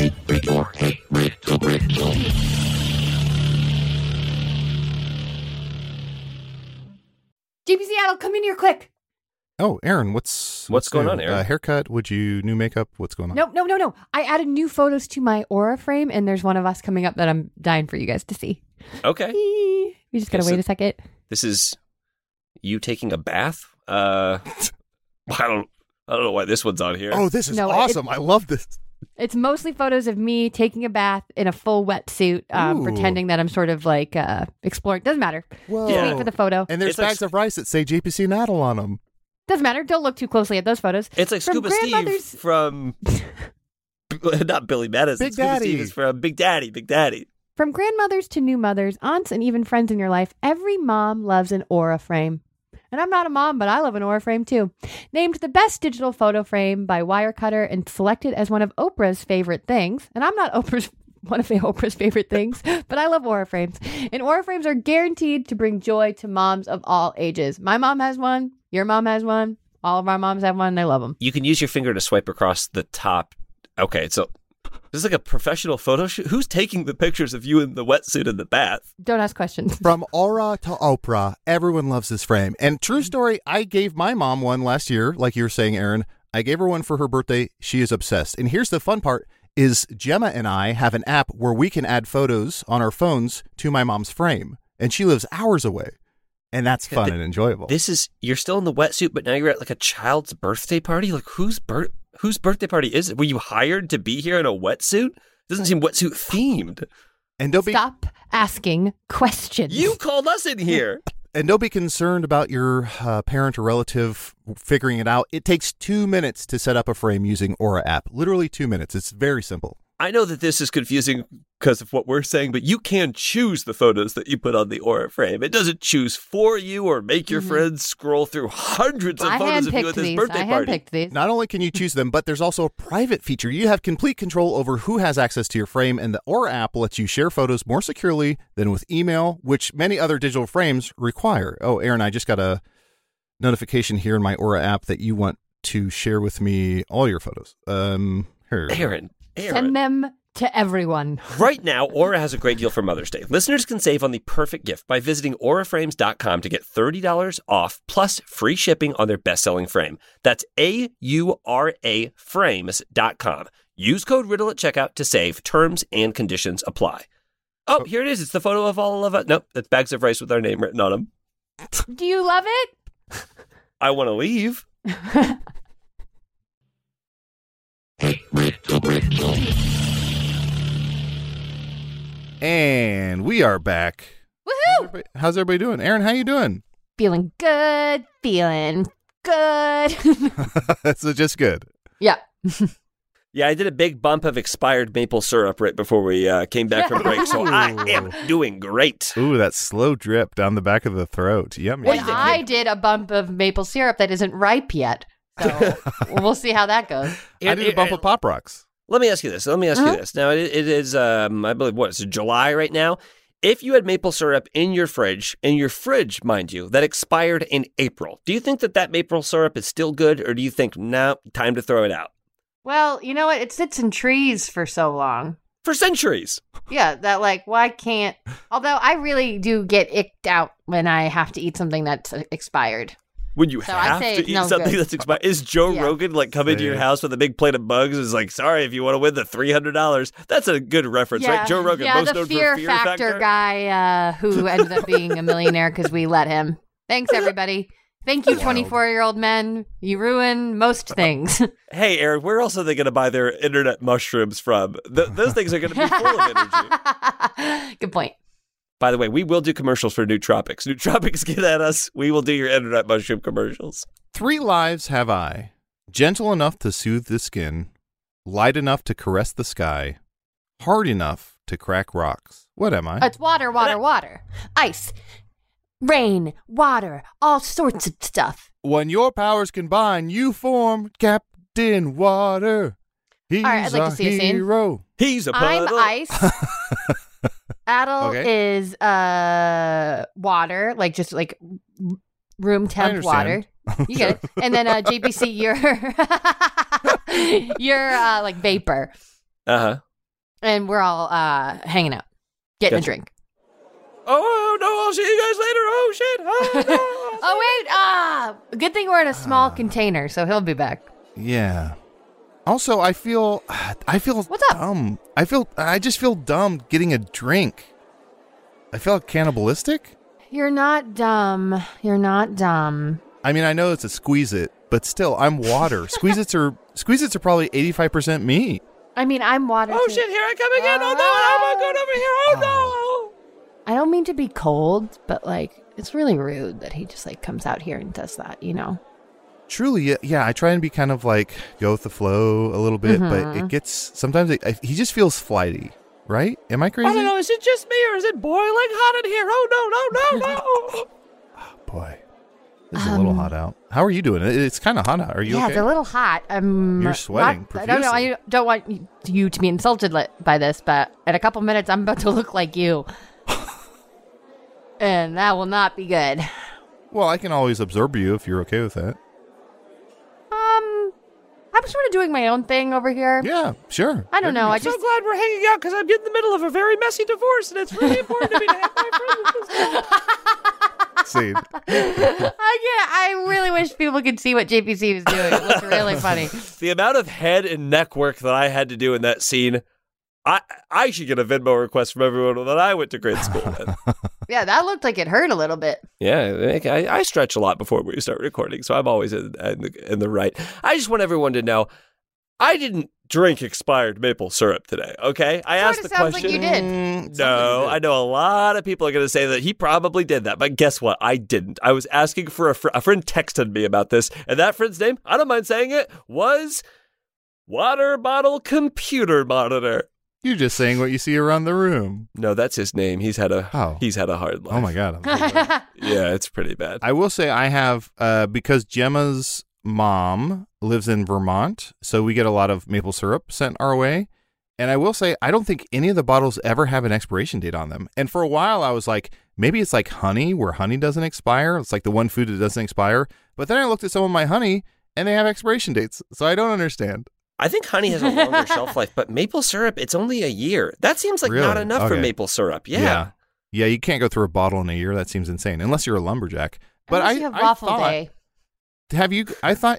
JP Seattle, come in here quick. Oh, Aaron, what's going on, Aaron? Haircut? New makeup? What's going on? No. I added new photos to my Aura frame, and there's one of us coming up that I'm dying for you guys to see. Okay. We just gotta wait a second. This is you taking a bath? I don't know why this one's on here. Oh, this is awesome. I love this. It's mostly photos of me taking a bath in a full wetsuit, pretending that I'm sort of like exploring. Doesn't matter. Whoa. Just wait for the photo. And there's bags of rice that say JPC Natal on them. Doesn't matter. Don't look too closely at those photos. It's like Scuba Steve from not Billy Madison. Big Scuba Daddy. Steve is from Big Daddy. Big Daddy. From grandmothers to new mothers, aunts, and even friends in your life, every mom loves an Aura frame. And I'm not a mom, but I love an Aura frame too. Named the best digital photo frame by Wirecutter and selected as one of Oprah's favorite things. And I'm not one of Oprah's favorite things, but I love Aura frames. And Aura frames are guaranteed to bring joy to moms of all ages. My mom has one. Your mom has one. All of our moms have one. And I love them. You can use your finger to swipe across the top. Okay, so this is like a professional photo shoot. Who's taking the pictures of you in the wetsuit in the bath? Don't ask questions. From Aura to Oprah, everyone loves this frame. And true story, I gave my mom one last year, like you were saying, Aaron. I gave her one for her birthday. She is obsessed. And here's the fun part, is Gemma and I have an app where we can add photos on our phones to my mom's frame. And she lives hours away. And that's fun and enjoyable. You're still in the wetsuit, but now you're at like a child's birthday party? Like whose birthday party is it? Were you hired to be here in a wetsuit? Doesn't seem wetsuit themed. And Stop asking questions. You called us in here. And don't be concerned about your parent or relative figuring it out. It takes 2 minutes to set up a frame using Aura app. Literally 2 minutes. It's very simple. I know that this is confusing because of what we're saying, but you can choose the photos that you put on the Aura frame. It doesn't choose for you or make your friends scroll through hundreds of photos of you at this birthday party. I handpicked these. Not only can you choose them, but there's also a private feature. You have complete control over who has access to your frame, and the Aura app lets you share photos more securely than with email, which many other digital frames require. Oh, Aaron, I just got a notification here in my Aura app that you want to share with me all your photos. Here. Aaron. Send them to everyone. Right now, Aura has a great deal for Mother's Day. Listeners can save on the perfect gift by visiting auraframes.com to get $30 off plus free shipping on their best-selling frame. That's AURA frames.com. Use code RIDDLE at checkout to save. Terms and conditions apply. Oh, here it is. It's the photo of all of us. Nope, that's bags of rice with our name written on them. Do you love it? I want to leave. And we are back. Woohoo! How's everybody doing? Aaron, how you doing? Feeling good. So just good. Yeah. Yeah, I did a big bump of expired maple syrup right before we came back from break, so I am doing great. Ooh, that slow drip down the back of the throat. Yummy. And I did a bump of maple syrup that isn't ripe yet. So we'll see how that goes. I did a bump of Pop Rocks. Let me ask you this. Now, it is, I believe, it's July right now. If you had maple syrup in your fridge, mind you, that expired in April, do you think that maple syrup is still good, or do you think, no, time to throw it out? Well, you know what? It sits in trees for so long. For centuries. Yeah, that why can't... Although I really do get icked out when I have to eat something that's expired. When you have to eat something that's expired. Is Joe Rogan come into your house with a big plate of bugs and is like, sorry, if you want to win the $300. That's a good reference, right? Joe Rogan, most known for Fear Factor guy who ended up being a millionaire because we let him. Thanks, everybody. Thank you, 24-year-old men. You ruin most things. Hey, Eric, where else are they going to buy their internet mushrooms from? Those things are going to be full of energy. Good point. By the way, we will do commercials for Nootropics. Nootropics, get at us. We will do your internet mushroom commercials. 3 lives have I, gentle enough to soothe the skin, light enough to caress the sky, hard enough to crack rocks. What am I? It's water, water. Ice. Rain, water, all sorts of stuff. When your powers combine, you form Captain Water. He's all right, I'd like to see hero. A scene. He's a puddle. I'm ice. Adel is water, just room temp water. You get it. And then JPC, you're vapor. Uh-huh. And we're all hanging out, getting a drink. Oh, no, I'll see you guys later. Oh, shit. Oh, wait. Good thing we're in a small container, so he'll be back. Yeah. Also, I feel What's up? dumb. I just feel dumb getting a drink. I feel cannibalistic. You're not dumb. I mean, I know it's a Squeeze-It, but still, I'm water. Squeeze-Its are probably 85% me. I mean, I'm water. Oh, too. shit, here I come again. Oh, no, I'm going over here. Oh, no. I don't mean to be cold, but it's really rude that he just comes out here and does that, you know? Truly, yeah. I try and be kind of go with the flow a little bit, but it gets sometimes he just feels flighty, right? Am I crazy? I don't know. Is it just me or is it boiling hot in here? Oh no! Oh, boy, this is a little hot out. How are you doing? It's kind of hot out. Are you? Yeah, okay? It's a little hot. You're sweating profusely. I don't want you to be insulted by this, but in a couple minutes, I'm about to look like you. And that will not be good. Well, I can always absorb you if you're okay with that. I'm sort of doing my own thing over here. Yeah, sure. I don't know. I'm so glad we're hanging out because I'm in the middle of a very messy divorce, and it's really important to me to have my friends. See. I really wish people could see what JPC was doing. It looks really funny. The amount of head and neck work that I had to do in that scene, I should get a Venmo request from everyone that I went to grade school with. Yeah, that looked like it hurt a little bit. Yeah, I stretch a lot before we start recording, so I'm always in the right. I just want everyone to know, I didn't drink expired maple syrup today, okay? I asked the question. Sounds like you did. No, I know a lot of people are going to say that he probably did that, but guess what? I didn't. I was asking for a friend texted me about this, and that friend's name, I don't mind saying it, was Water Bottle Computer Monitor. You're just saying what you see around the room. No, that's his name. He's had a hard life. Oh my God. Yeah, it's pretty bad. I will say I have, because Gemma's mom lives in Vermont, so we get a lot of maple syrup sent our way. And I will say, I don't think any of the bottles ever have an expiration date on them. And for a while, I was like, maybe it's like honey, where honey doesn't expire. It's like the one food that doesn't expire. But then I looked at some of my honey, and they have expiration dates. So I don't understand. I think honey has a longer shelf life, but maple syrup, it's only a year. That seems like not enough for maple syrup. Yeah. Yeah, you can't go through a bottle in a year. That seems insane, unless you're a lumberjack. But unless you have waffle day. Have you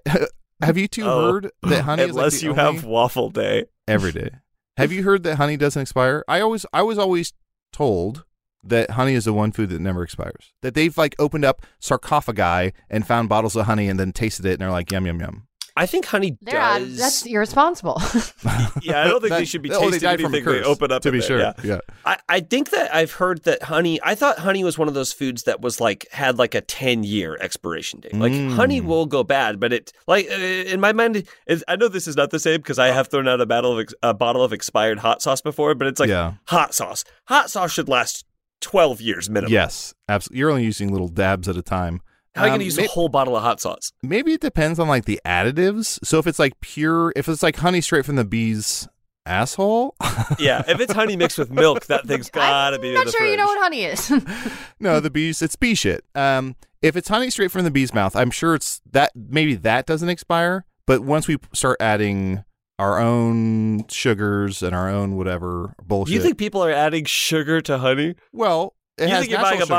two heard that honey is unless you have waffle day every day? Have you heard that honey doesn't expire? I was always told that honey is the one food that never expires. That they've opened up sarcophagi and found bottles of honey and then tasted it and they're like, yum, yum, yum. I think honey does. That's irresponsible. Yeah, I don't think they should be tasting anything they open up. To be sure, yeah. I think that I've heard that honey. I thought honey was one of those foods that was had a 10-year expiration date. Honey will go bad, but it in my mind, I know this is not the same because I have thrown out a bottle of expired hot sauce before, but it's hot sauce. Hot sauce should last 12 years minimum. Yes, absolutely. You're only using little dabs at a time. How are you going to use a whole bottle of hot sauce? Maybe it depends on the additives. So if it's pure, if it's honey straight from the bee's asshole. Yeah, if it's honey mixed with milk, that thing's got to be in the fridge. I'm not sure you know what honey is. No, it's bee shit. If it's honey straight from the bee's mouth, I'm sure it's that. Maybe that doesn't expire. But once we start adding our own sugars and our own whatever bullshit. You think people are adding sugar to honey? Well, it has you're buying a bottle of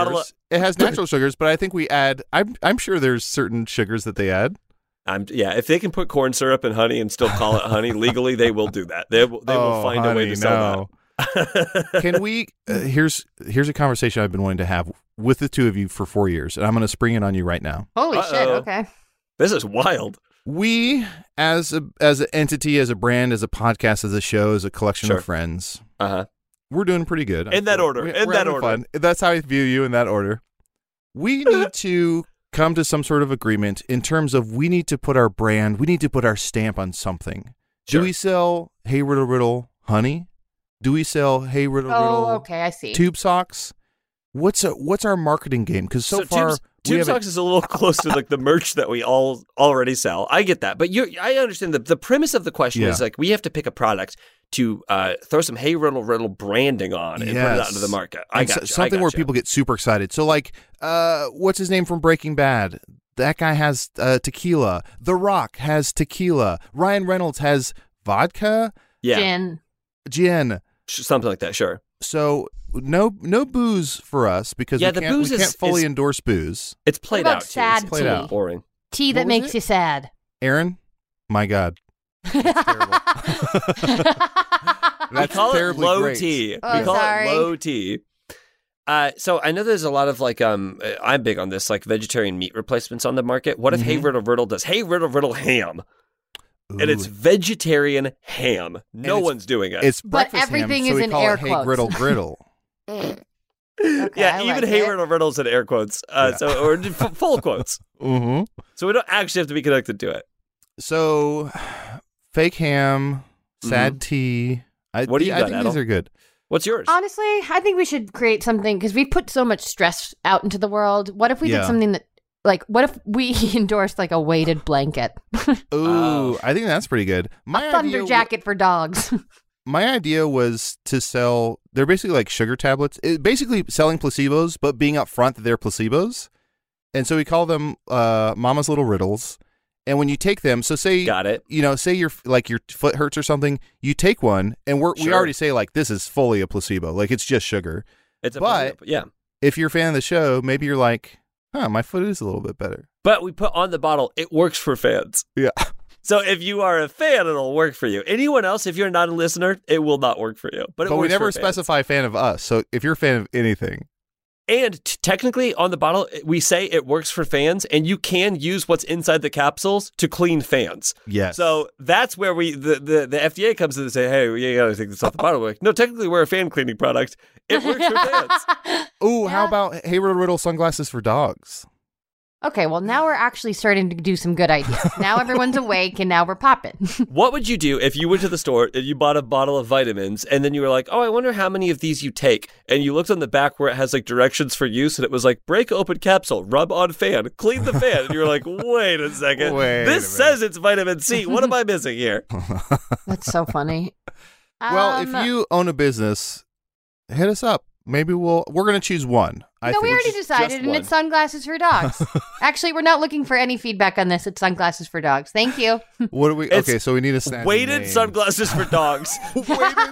It has natural sugars, but I think we add. I'm sure there's certain sugars that they add. If they can put corn syrup and honey and still call it honey legally, they will do that. They will find a way to sell that. Can we? Here's a conversation I've been wanting to have with the two of you for 4 years, and I'm going to spring it on you right now. Holy shit! Okay, this is wild. We, as an entity, as a brand, as a podcast, as a show, as a collection of friends, we're doing pretty good. In that order. In that order. Fun. That's how I view you, in that order. We need to come to some sort of agreement in terms of we need to put our brand, we need to put our stamp on something. Sure. Do we sell Hey Riddle Riddle honey? Do we sell Hey Riddle Riddle okay, I see. tube socks? What's our marketing game? Because so far... Tube socks is a little close to like the merch that we all already sell. I get that. But I understand the premise of the question is like we have to pick a product to throw some Hey Riddle Riddle branding on and put it out into the market. I got you. Something where people get super excited. So like, what's his name from Breaking Bad? That guy has tequila. The Rock has tequila. Ryan Reynolds has vodka. Yeah. Gin. Something like that, sure. So no booze for us because we can't fully endorse booze. It's played out. Sad it's played out. Boring. Tea that makes you sad. Aaron, my God. That's terrible. That's terribly low great. Tea. We call it low tea. So I know there's a lot of like I'm big on this like vegetarian meat replacements on the market. What if Hey Riddle Riddle does Hey Riddle Riddle ham? Ooh. And it's vegetarian ham. No one's doing it. It's breakfast but everything ham, is so in we call air it quotes. Hey Griddle Griddle. Okay, yeah, even Hey Riddle Riddle's in air quotes. Or full quotes. Mm-hmm. So we don't actually have to be connected to it. So fake ham, sad tea. What do you got, I think these are good. What's yours? Honestly, I think we should create something because we put so much stress out into the world. What if we did something that, like, what if we endorsed like a weighted blanket? Ooh, I think that's pretty good. A thunder jacket for dogs. My idea was to sell, they're basically like sugar tablets, basically selling placebos, but being upfront that they're placebos. And so we call them Mama's Little Riddles. And when you take them, so say, say your foot hurts or something, you take one, and we already say like this is fully a placebo, like it's just sugar. It's a placebo, yeah. If you're a fan of the show, maybe you're like, my foot is a little bit better. But we put on the bottle, it works for fans. Yeah. So if you are a fan, it'll work for you. Anyone else, if you're not a listener, it will not work for you. But we never specify fan of us. So if you're a fan of anything. And technically, on the bottle, we say it works for fans, and you can use what's inside the capsules to clean fans. Yes. So that's where the FDA comes in and say, hey, you got to take this off the bottle. We're like, no, technically, we're a fan cleaning product. It works for fans. Ooh, how about Hey Riddle Riddle sunglasses for dogs? Okay, well, now we're actually starting to do some good ideas. Now everyone's awake, and now we're popping. What would you do if you went to the store and you bought a bottle of vitamins, and then you were like, oh, I wonder how many of these you take, and you looked on the back where it has like directions for use, and it was like, break open capsule, rub on fan, clean the fan, and you were like, wait a second, this says it's vitamin C. What am I missing here? That's so funny. Well, if you own a business, hit us up. Maybe we're going to choose one. We already decided, and it's sunglasses for dogs. Actually, we're not looking for any feedback on this. It's sunglasses for dogs. Thank you. What do we? Okay, so we need a weighted sunglasses for dogs. we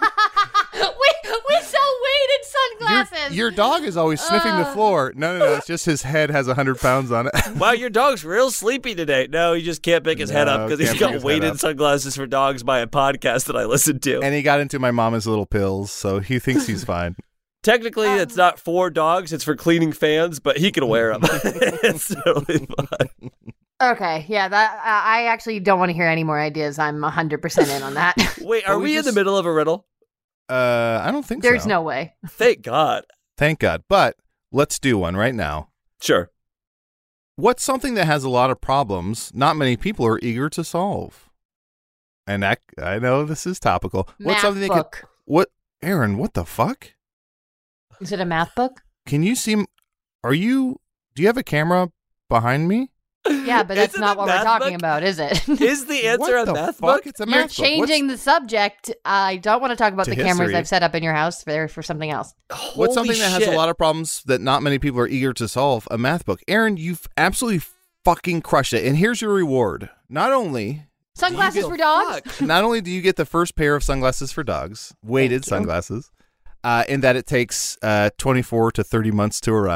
sell weighted sunglasses. Your dog is always sniffing the floor. No. It's just his head has 100 pounds on it. Wow, your dog's real sleepy today. No, he just can't pick his head up because he's got weighted sunglasses for dogs by a podcast that I listened to. And he got into my Mama's Little Pills, so he thinks he's fine. Technically, it's not for dogs. It's for cleaning fans, but he can wear them. It's totally fine. Okay, yeah, that I actually don't want to hear any more ideas. I'm 100% in on that. Wait, are we in the middle of a riddle? I don't think There's so. no way. Thank God. Thank God. But let's do one right now. Sure. What's something that has a lot of problems not many people are eager to solve? And I know this is topical. What's something book. that could... What? Aaron, what the fuck? Is it a math book? Can you see... Do you have a camera behind me? Yeah, but that's not what we're talking about, is it? Is the answer a math book? It's a math book. You're changing the subject. I don't want to talk about the cameras history. I've set up in your house for something else. What's something that has a lot of problems that not many people are eager to solve? A math book. Aaron, you've absolutely fucking crushed it. And here's your reward. Not only... Sunglasses for dogs? Not only do you get the first pair of sunglasses for dogs, weighted sunglasses, in that it takes 24 to 30 months to arrive.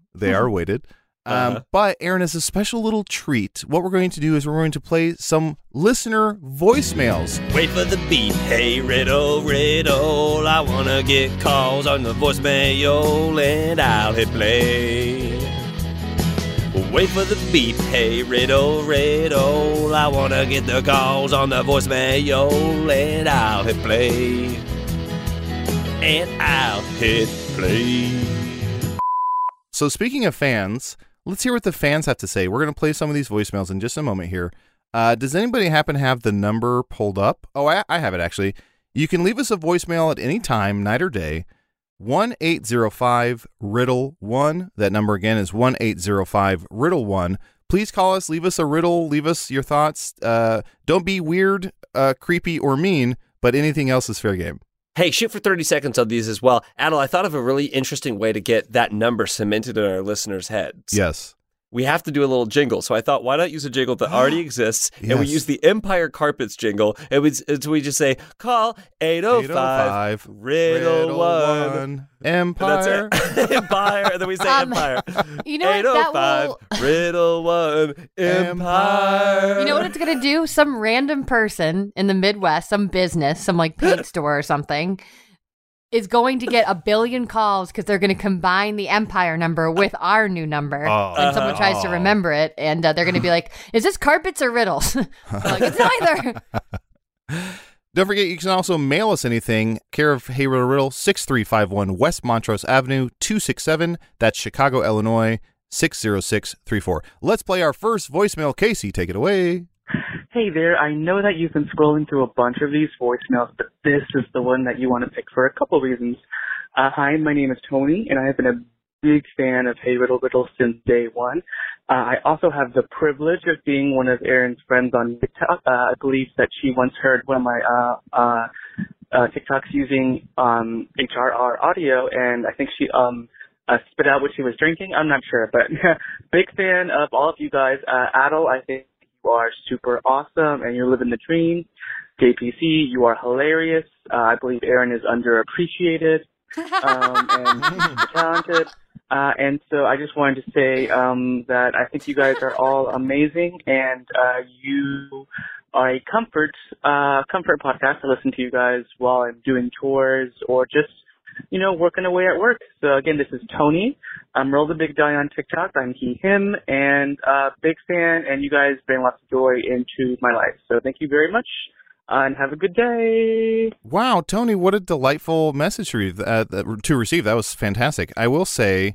They are weighted. But Aaron, as a special little treat, what we're going to do is we're going to play some listener voicemails. Wait for the beep. Hey, riddle, riddle. I want to get calls on the voicemail and I'll hit play. Wait for the beep. Hey, riddle, riddle. I want to get the calls on the voicemail and I'll hit play. And I'll hit play. So speaking of fans, let's hear what the fans have to say. We're going to play some of these voicemails in just a moment here. Does anybody happen to have the number pulled up? Oh, I have it, actually. You can leave us a voicemail at any time, night or day. 1-805-RIDDLE-1. That number again is 1-805-RIDDLE-1. Please call us, leave us a riddle, leave us your thoughts. Don't be weird, creepy, or mean, but anything else is fair game. Hey, shoot for 30 seconds on these as well. Adel, I thought of a really interesting way to get that number cemented in our listeners' heads. Yes. We have to do a little jingle. So I thought, why not use a jingle that already exists? Yes. And we use the Empire Carpets jingle. And we just say, call 805 Riddle 1. Empire. That's it. Empire. And then we say Empire. You know 805 Riddle 1. Empire. You know what it's going to do? Some random person in the Midwest, some business, some like paint store or something, is going to get a billion calls because they're going to combine the Empire number with our new number. And someone tries to remember it, and they're going to be like, is this carpets or riddles? Like, it's neither. Don't forget, you can also mail us anything. Care of Hey Riddle Riddle, 6351 West Montrose Avenue, 267. That's Chicago, Illinois, 60634. Let's play our first voicemail. Casey, take it away. Hey there, I know that you've been scrolling through a bunch of these voicemails, but this is the one that you want to pick for a couple reasons. Hi, my name is Tony, and I have been a big fan of Hey Riddle Riddle since day one. I also have the privilege of being one of Erin's friends on TikTok. I believe that she once heard one of my TikToks using HRR audio, and I think she spit out what she was drinking. I'm not sure, but big fan of all of you guys. Adel, I think you are super awesome and you're living the dream. JPC, you are hilarious. I believe Erin is underappreciated and talented. And so I just wanted to say that I think you guys are all amazing, and you are a comfort podcast. I listen to you guys while I'm doing chores or just, working away at work. So again, this is Tony. I'm Roll the Big Die on TikTok. I'm he, him, and big fan, and you guys bring lots of joy into my life. So thank you very much, and have a good day. Wow, Tony, what a delightful message to receive. That was fantastic. I will say,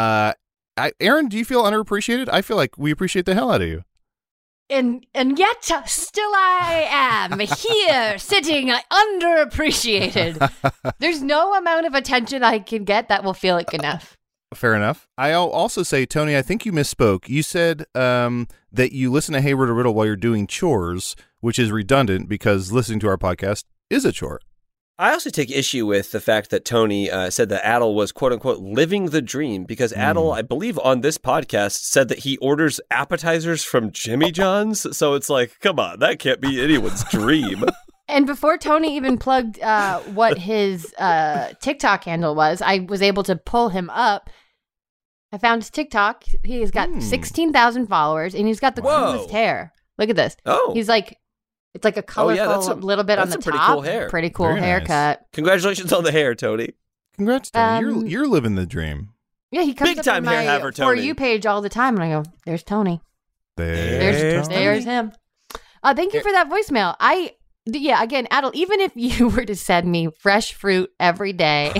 Erin, do you feel underappreciated? I feel like we appreciate the hell out of you. And yet, still I am here, sitting underappreciated. There's no amount of attention I can get that will feel like enough. Fair enough. I'll also say, Tony, I think you misspoke. You said that you listen to Hey Riddle Riddle while you're doing chores, which is redundant because listening to our podcast is a chore. I also take issue with the fact that Tony said that Adel was, quote unquote, living the dream, because Adel, I believe on this podcast, said that he orders appetizers from Jimmy John's. So it's like, come on, that can't be anyone's dream. And before Tony even plugged what his TikTok handle was, I was able to pull him up. I found his TikTok. He's got 16,000 followers, and he's got the coolest hair. Look at this. Oh. He's like, it's like a colorful little bit on the top. Pretty cool hair. Pretty cool Very haircut. Nice. Congratulations on the hair, Tony. Congrats, Tony. You're living the dream. Yeah, he comes Big up time on my hair haver, For Tony. You page all the time, and I go, there's Tony. There's There's him. Thank you for that voicemail. Again, Adel, even if you were to send me fresh fruit every day,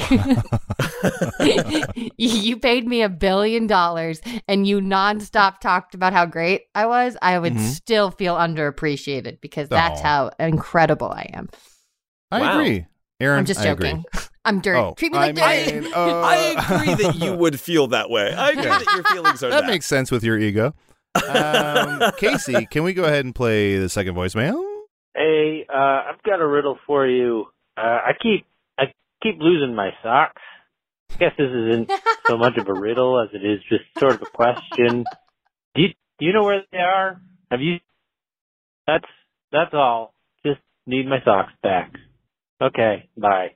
you paid me $1 billion and you nonstop talked about how great I was, I would still feel underappreciated because that's how incredible I am. I agree. Erin, I'm just joking. I'm dirt. Oh, Treat me like dirt. I agree that you would feel that way. I agree that your feelings are that. That makes sense with your ego. Casey, can we go ahead and play the second voicemail? Hey, I've got a riddle for you. I keep losing my socks. I guess this isn't so much of a riddle as it is just sort of a question. Do you know where they are? Have you? That's all. Just need my socks back. Okay, bye.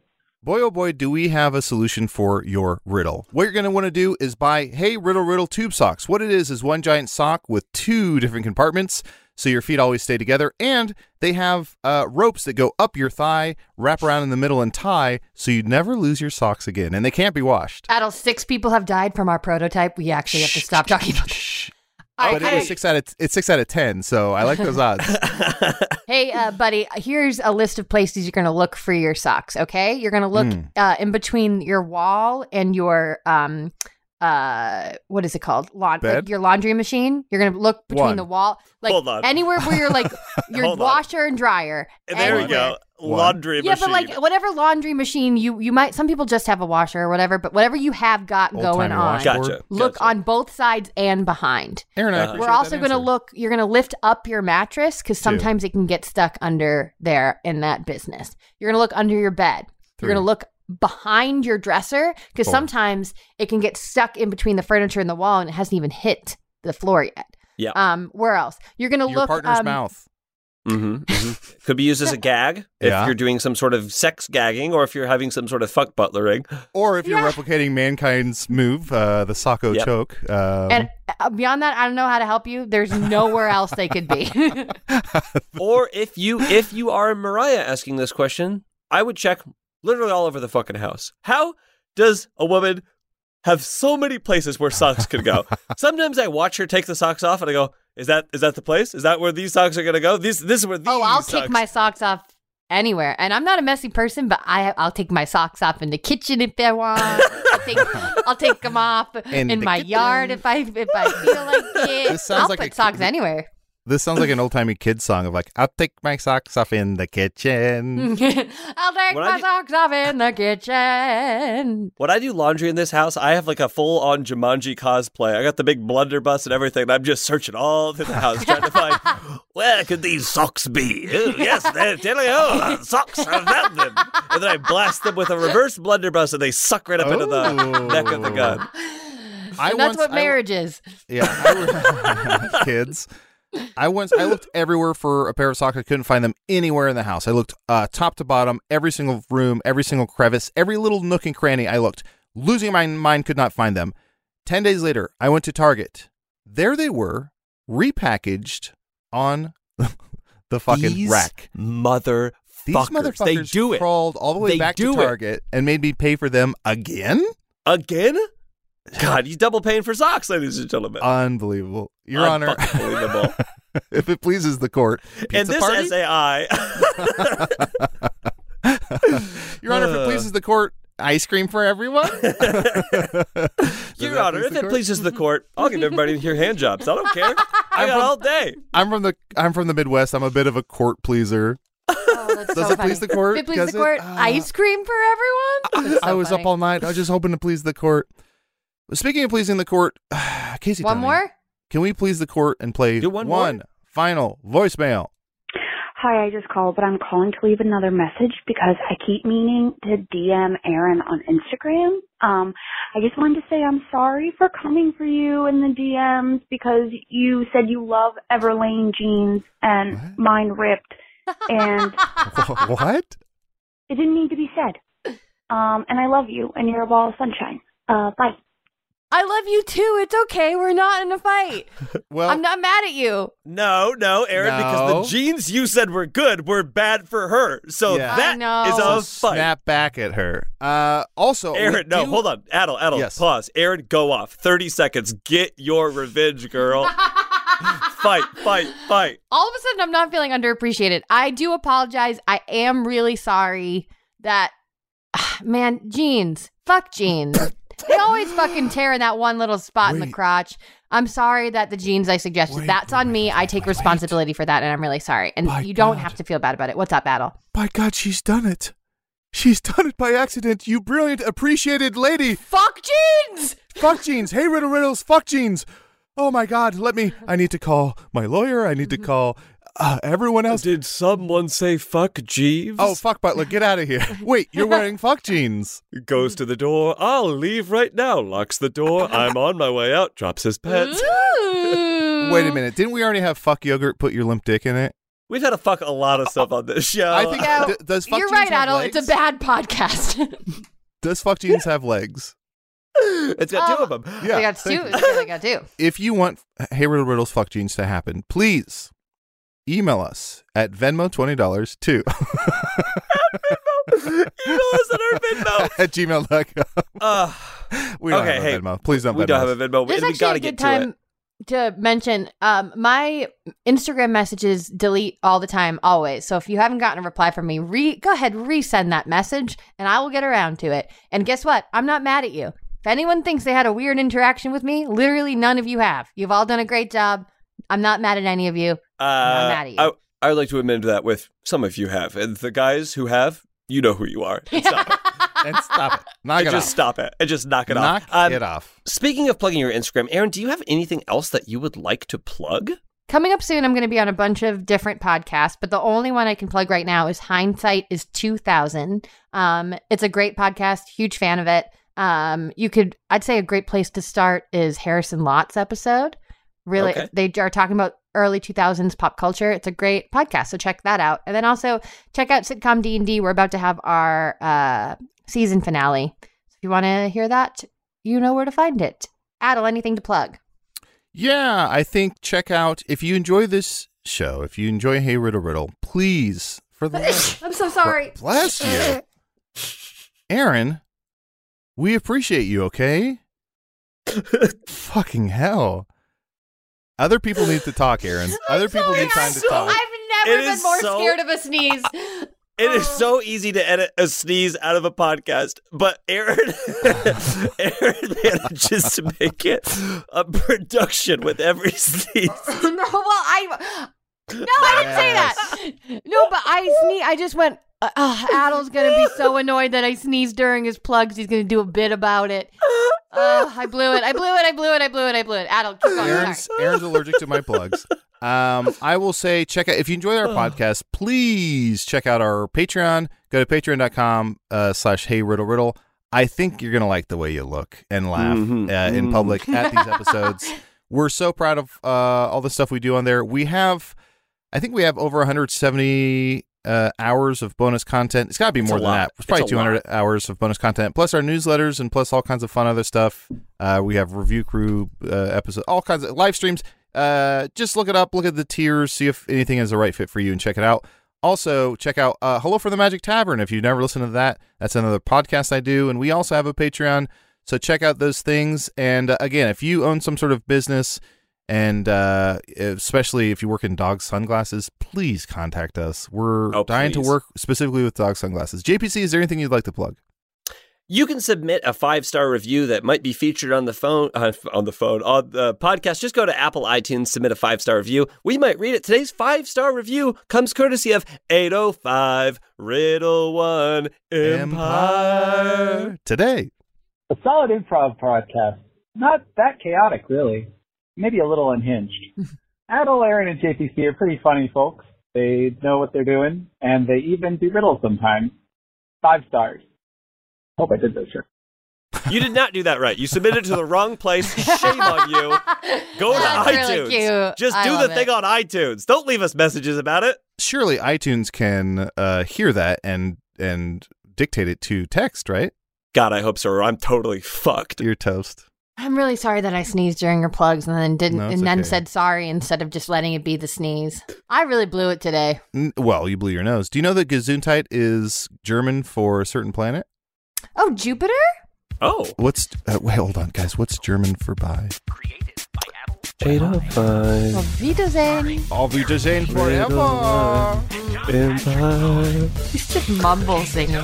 boy, oh boy, do we have a solution for your riddle. What you're going to want to do is buy Hey Riddle tube socks. What it is one giant sock with 2 different compartments, so your feet always stay together, and they have ropes that go up your thigh, wrap around in the middle, and tie, so you never lose your socks again, and they can't be washed. Adel, 6 people have died from our prototype. We actually have to stop talking about this. But it was 6 out of 10, so I like those odds. Hey, buddy, here's a list of places you're going to look for your socks, okay? You're going to look in between your wall and your, what is it called? Like your laundry machine. You're going to look between the wall. Like, hold on. Anywhere where you're like, your washer and dryer. There we go. Laundry machine. Yeah, but like whatever laundry machine you might, some people just have a washer or whatever, but whatever you have got going on, look on both sides and behind. Aaron, we're also going to look, you're going to lift up your mattress because sometimes it can get stuck under there in that business. You're going to look under your bed. You're going to look behind your dresser because sometimes it can get stuck in between the furniture and the wall and it hasn't even hit the floor yet. Yeah. Where else? You're going to look. Your partner's mouth. Could be used as a gag if you're doing some sort of sex gagging, or if you're having some sort of fuck butlering, or if you're replicating Mankind's move, the Socko choke. And beyond that, I don't know how to help you. There's nowhere else they could be. Or if you are Mariah asking this question, I would check literally all over the fucking house. How does a woman have so many places where socks could go? Sometimes I watch her take the socks off and I go, Is that the place? Is that where these socks are going to go? This is where these I'll socks... take my socks off anywhere. And I'm not a messy person, but I'll take my socks off in the kitchen if I want. I'll take them off in my yard if I feel like it. I'll put socks anywhere. This sounds like an old-timey kid song of like, I'll take my socks off in the kitchen. I'll take my socks off in the kitchen. When I do laundry in this house, I have like a full-on Jumanji cosplay. I got the big blunderbuss and everything, and I'm just searching all through the house trying to find, where could these socks be? Oh, yes, they're telling you, socks, I found them. And then I blast them with a reverse blunderbuss, and they suck right up into the neck of the gun. And that's what marriage is. Yeah. Kids. I looked everywhere for a pair of socks. I couldn't find them anywhere in the house. I looked top to bottom, every single room, every single crevice, every little nook and cranny. I looked, losing my mind, could not find them. 10 days later, I went to Target. There they were, repackaged on the fucking rack. These motherfuckers, they do it. Crawled all the way back to Target and made me pay for them again. Again? God, you double paying for socks, ladies and gentlemen. Unbelievable. Your Honor. Unbelievable. If it pleases the court. And this party? SAI. Your Honor, if it pleases the court, ice cream for everyone? Your Honor, if it pleases the court, I'll give everybody here hand jobs. I don't care. I got all day. I'm from the Midwest. I'm a bit of a court pleaser. Oh, Does it please the court? It please the court. Ice cream for everyone? I was up all night. I was just hoping to please the court. Speaking of pleasing the court, Casey, one more? Can we please the court and play one final voicemail? Hi, I just called, but I'm calling to leave another message because I keep meaning to DM Aaron on Instagram. I just wanted to say I'm sorry for coming for you in the DMs because you said you love Everlane jeans and mine ripped. And what? It didn't need to be said. And I love you, and you're a ball of sunshine. Bye. I love you too. It's okay. We're not in a fight. Well, I'm not mad at you. No, Aaron, because the jeans you said were good were bad for her. So that is a fight. Snap back at her. Also, Aaron, hold on. Adel, yes. Pause. Aaron, go off. 30 seconds. Get your revenge, girl. Fight. All of a sudden, I'm not feeling underappreciated. I do apologize. I am really sorry that, man, jeans. Fuck jeans. They always fucking tear in that one little spot in the crotch. I'm sorry that the jeans I suggested, that's on me. I take responsibility for that, and I'm really sorry. And you don't have to feel bad about it. What's up, Adel? By God, she's done it. She's done it by accident, you brilliant, appreciated lady. Fuck jeans! Fuck jeans. Hey, Riddles, fuck jeans. Oh, my God, I need to call my lawyer. I need to call everyone else. Did someone say fuck Jeeves? Oh, fuck Butler, get out of here. Wait, you're wearing fuck jeans. Goes to the door. I'll leave right now. Locks the door. I'm on my way out. Drops his pets. Wait a minute. Didn't we already have fuck yogurt? Put your limp dick in it? We've had to fuck a lot of stuff on this show. I think does fuck you're jeans right, have Adel. legs? It's a bad podcast. Does fuck jeans have legs? It's got two of them. Yeah, they got two. If you want Hey Riddle Riddle's fuck jeans to happen, please email us at Venmo $20 to Email us at our Venmo at gmail.com. We don't have a Venmo. Please don't. We don't have a Venmo. This is we actually gotta a good get time to it. to mention my Instagram messages delete all the time, always. So if you haven't gotten a reply from me, go ahead, resend that message, and I will get around to it. And guess what? I'm not mad at you. If anyone thinks they had a weird interaction with me, literally none of you have. You've all done a great job. I'm not mad at any of you. I'm not mad at you. I would like to amend that with some of you have. And the guys who have, you know who you are. And stop it. And stop it. Knock it off. Just stop it. And just knock it off. Knock it off. Speaking of plugging your Instagram, Aaron, do you have anything else that you would like to plug? Coming up soon, I'm going to be on a bunch of different podcasts, but the only one I can plug right now is Hindsight is 2000. It's a great podcast. Huge fan of it. I'd say a great place to start is Harrison Lott's episode. Really, Okay. They are talking about early 2000s pop culture. It's a great podcast, so check that out. And then also check out Sitcom D&D. We're about to have our season finale. So if you want to hear that, you know where to find it. Adel, anything to plug? Yeah, I think check out, if you enjoy this show, if you enjoy Hey Riddle Riddle, please, for the love. I'm so sorry. Bless you. Aaron, we appreciate you, okay? Fucking hell. Other people need to talk, Aaron. Other people need time to talk. I've never been more scared of a sneeze. It is so easy to edit a sneeze out of a podcast, but Aaron manages to make it a production with every sneeze. I didn't say that. No, but I just went, Adel's going to be so annoyed that I sneezed during his plugs. He's going to do a bit about it. I blew it. Adel, keep going. Aaron's allergic to my plugs. I will say, check out, if you enjoy our podcast, please check out our Patreon. Go to patreon.com/HeyRiddleRiddle. I think you're going to like the way you look and laugh in public at these episodes. We're so proud of all the stuff we do on there. I think we have over 170 hours of bonus content. It's got to be more than that. It's probably 200 hours of bonus content, plus our newsletters and plus all kinds of fun other stuff. We have review crew episodes, all kinds of live streams. Just look it up, look at the tiers, see if anything is the right fit for you, and check it out. Also, check out Hello for the Magic Tavern. If you've never listened to that, that's another podcast I do, and we also have a Patreon, so check out those things. And again, if you own some sort of business, and especially if you work in dog sunglasses, please contact us. We're dying to work specifically with dog sunglasses. JPC, is there anything you'd like to plug? You can submit a 5-star review that might be featured on the podcast. Just go to Apple iTunes, submit a 5-star review. We might read it. Today's 5-star review comes courtesy of 805 Riddle 1 Empire. Today, a solid improv podcast. Not that chaotic, really. Maybe a little unhinged. Adel, Aaron, and JPC are pretty funny folks. They know what they're doing, and they even do riddles sometimes. 5 stars. Hope I did this right. You did not do that right. You submitted to the wrong place. Shame on you. Go to iTunes. Really cute. Just do the thing on iTunes. Don't leave us messages about it. Surely iTunes can hear that and dictate it to text, right? God, I hope so, or I'm totally fucked. You're toast. I'm really sorry that I sneezed during your plugs and then said sorry instead of just letting it be the sneeze. I really blew it today. Well, you blew your nose. Do you know that Gesundheit is German for a certain planet? Oh, Jupiter? Oh. Wait, hold on, guys. What's German for bye? Created by Adel. 805. Auf Wiedersehen. Auf Wiedersehen forever. Empire. He's just mumble singing.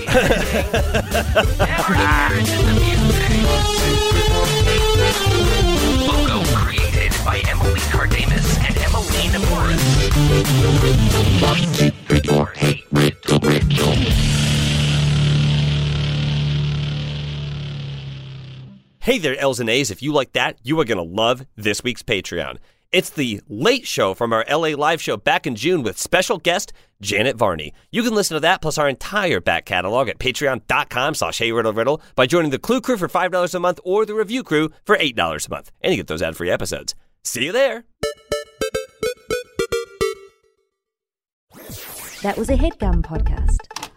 Logo created by Emily Cardamus and Emmeline Morris. Hey Riddle Riddle. Hey there, L's and A's. If you like that, you are going to love this week's Patreon. It's the late show from our LA live show back in June with special guest Janet Varney. You can listen to that plus our entire back catalog at patreon.com/HeyRiddleRiddle by joining the Clue Crew for $5 a month or the Review Crew for $8 a month. And you get those ad-free episodes. See you there. That was a HeadGum podcast.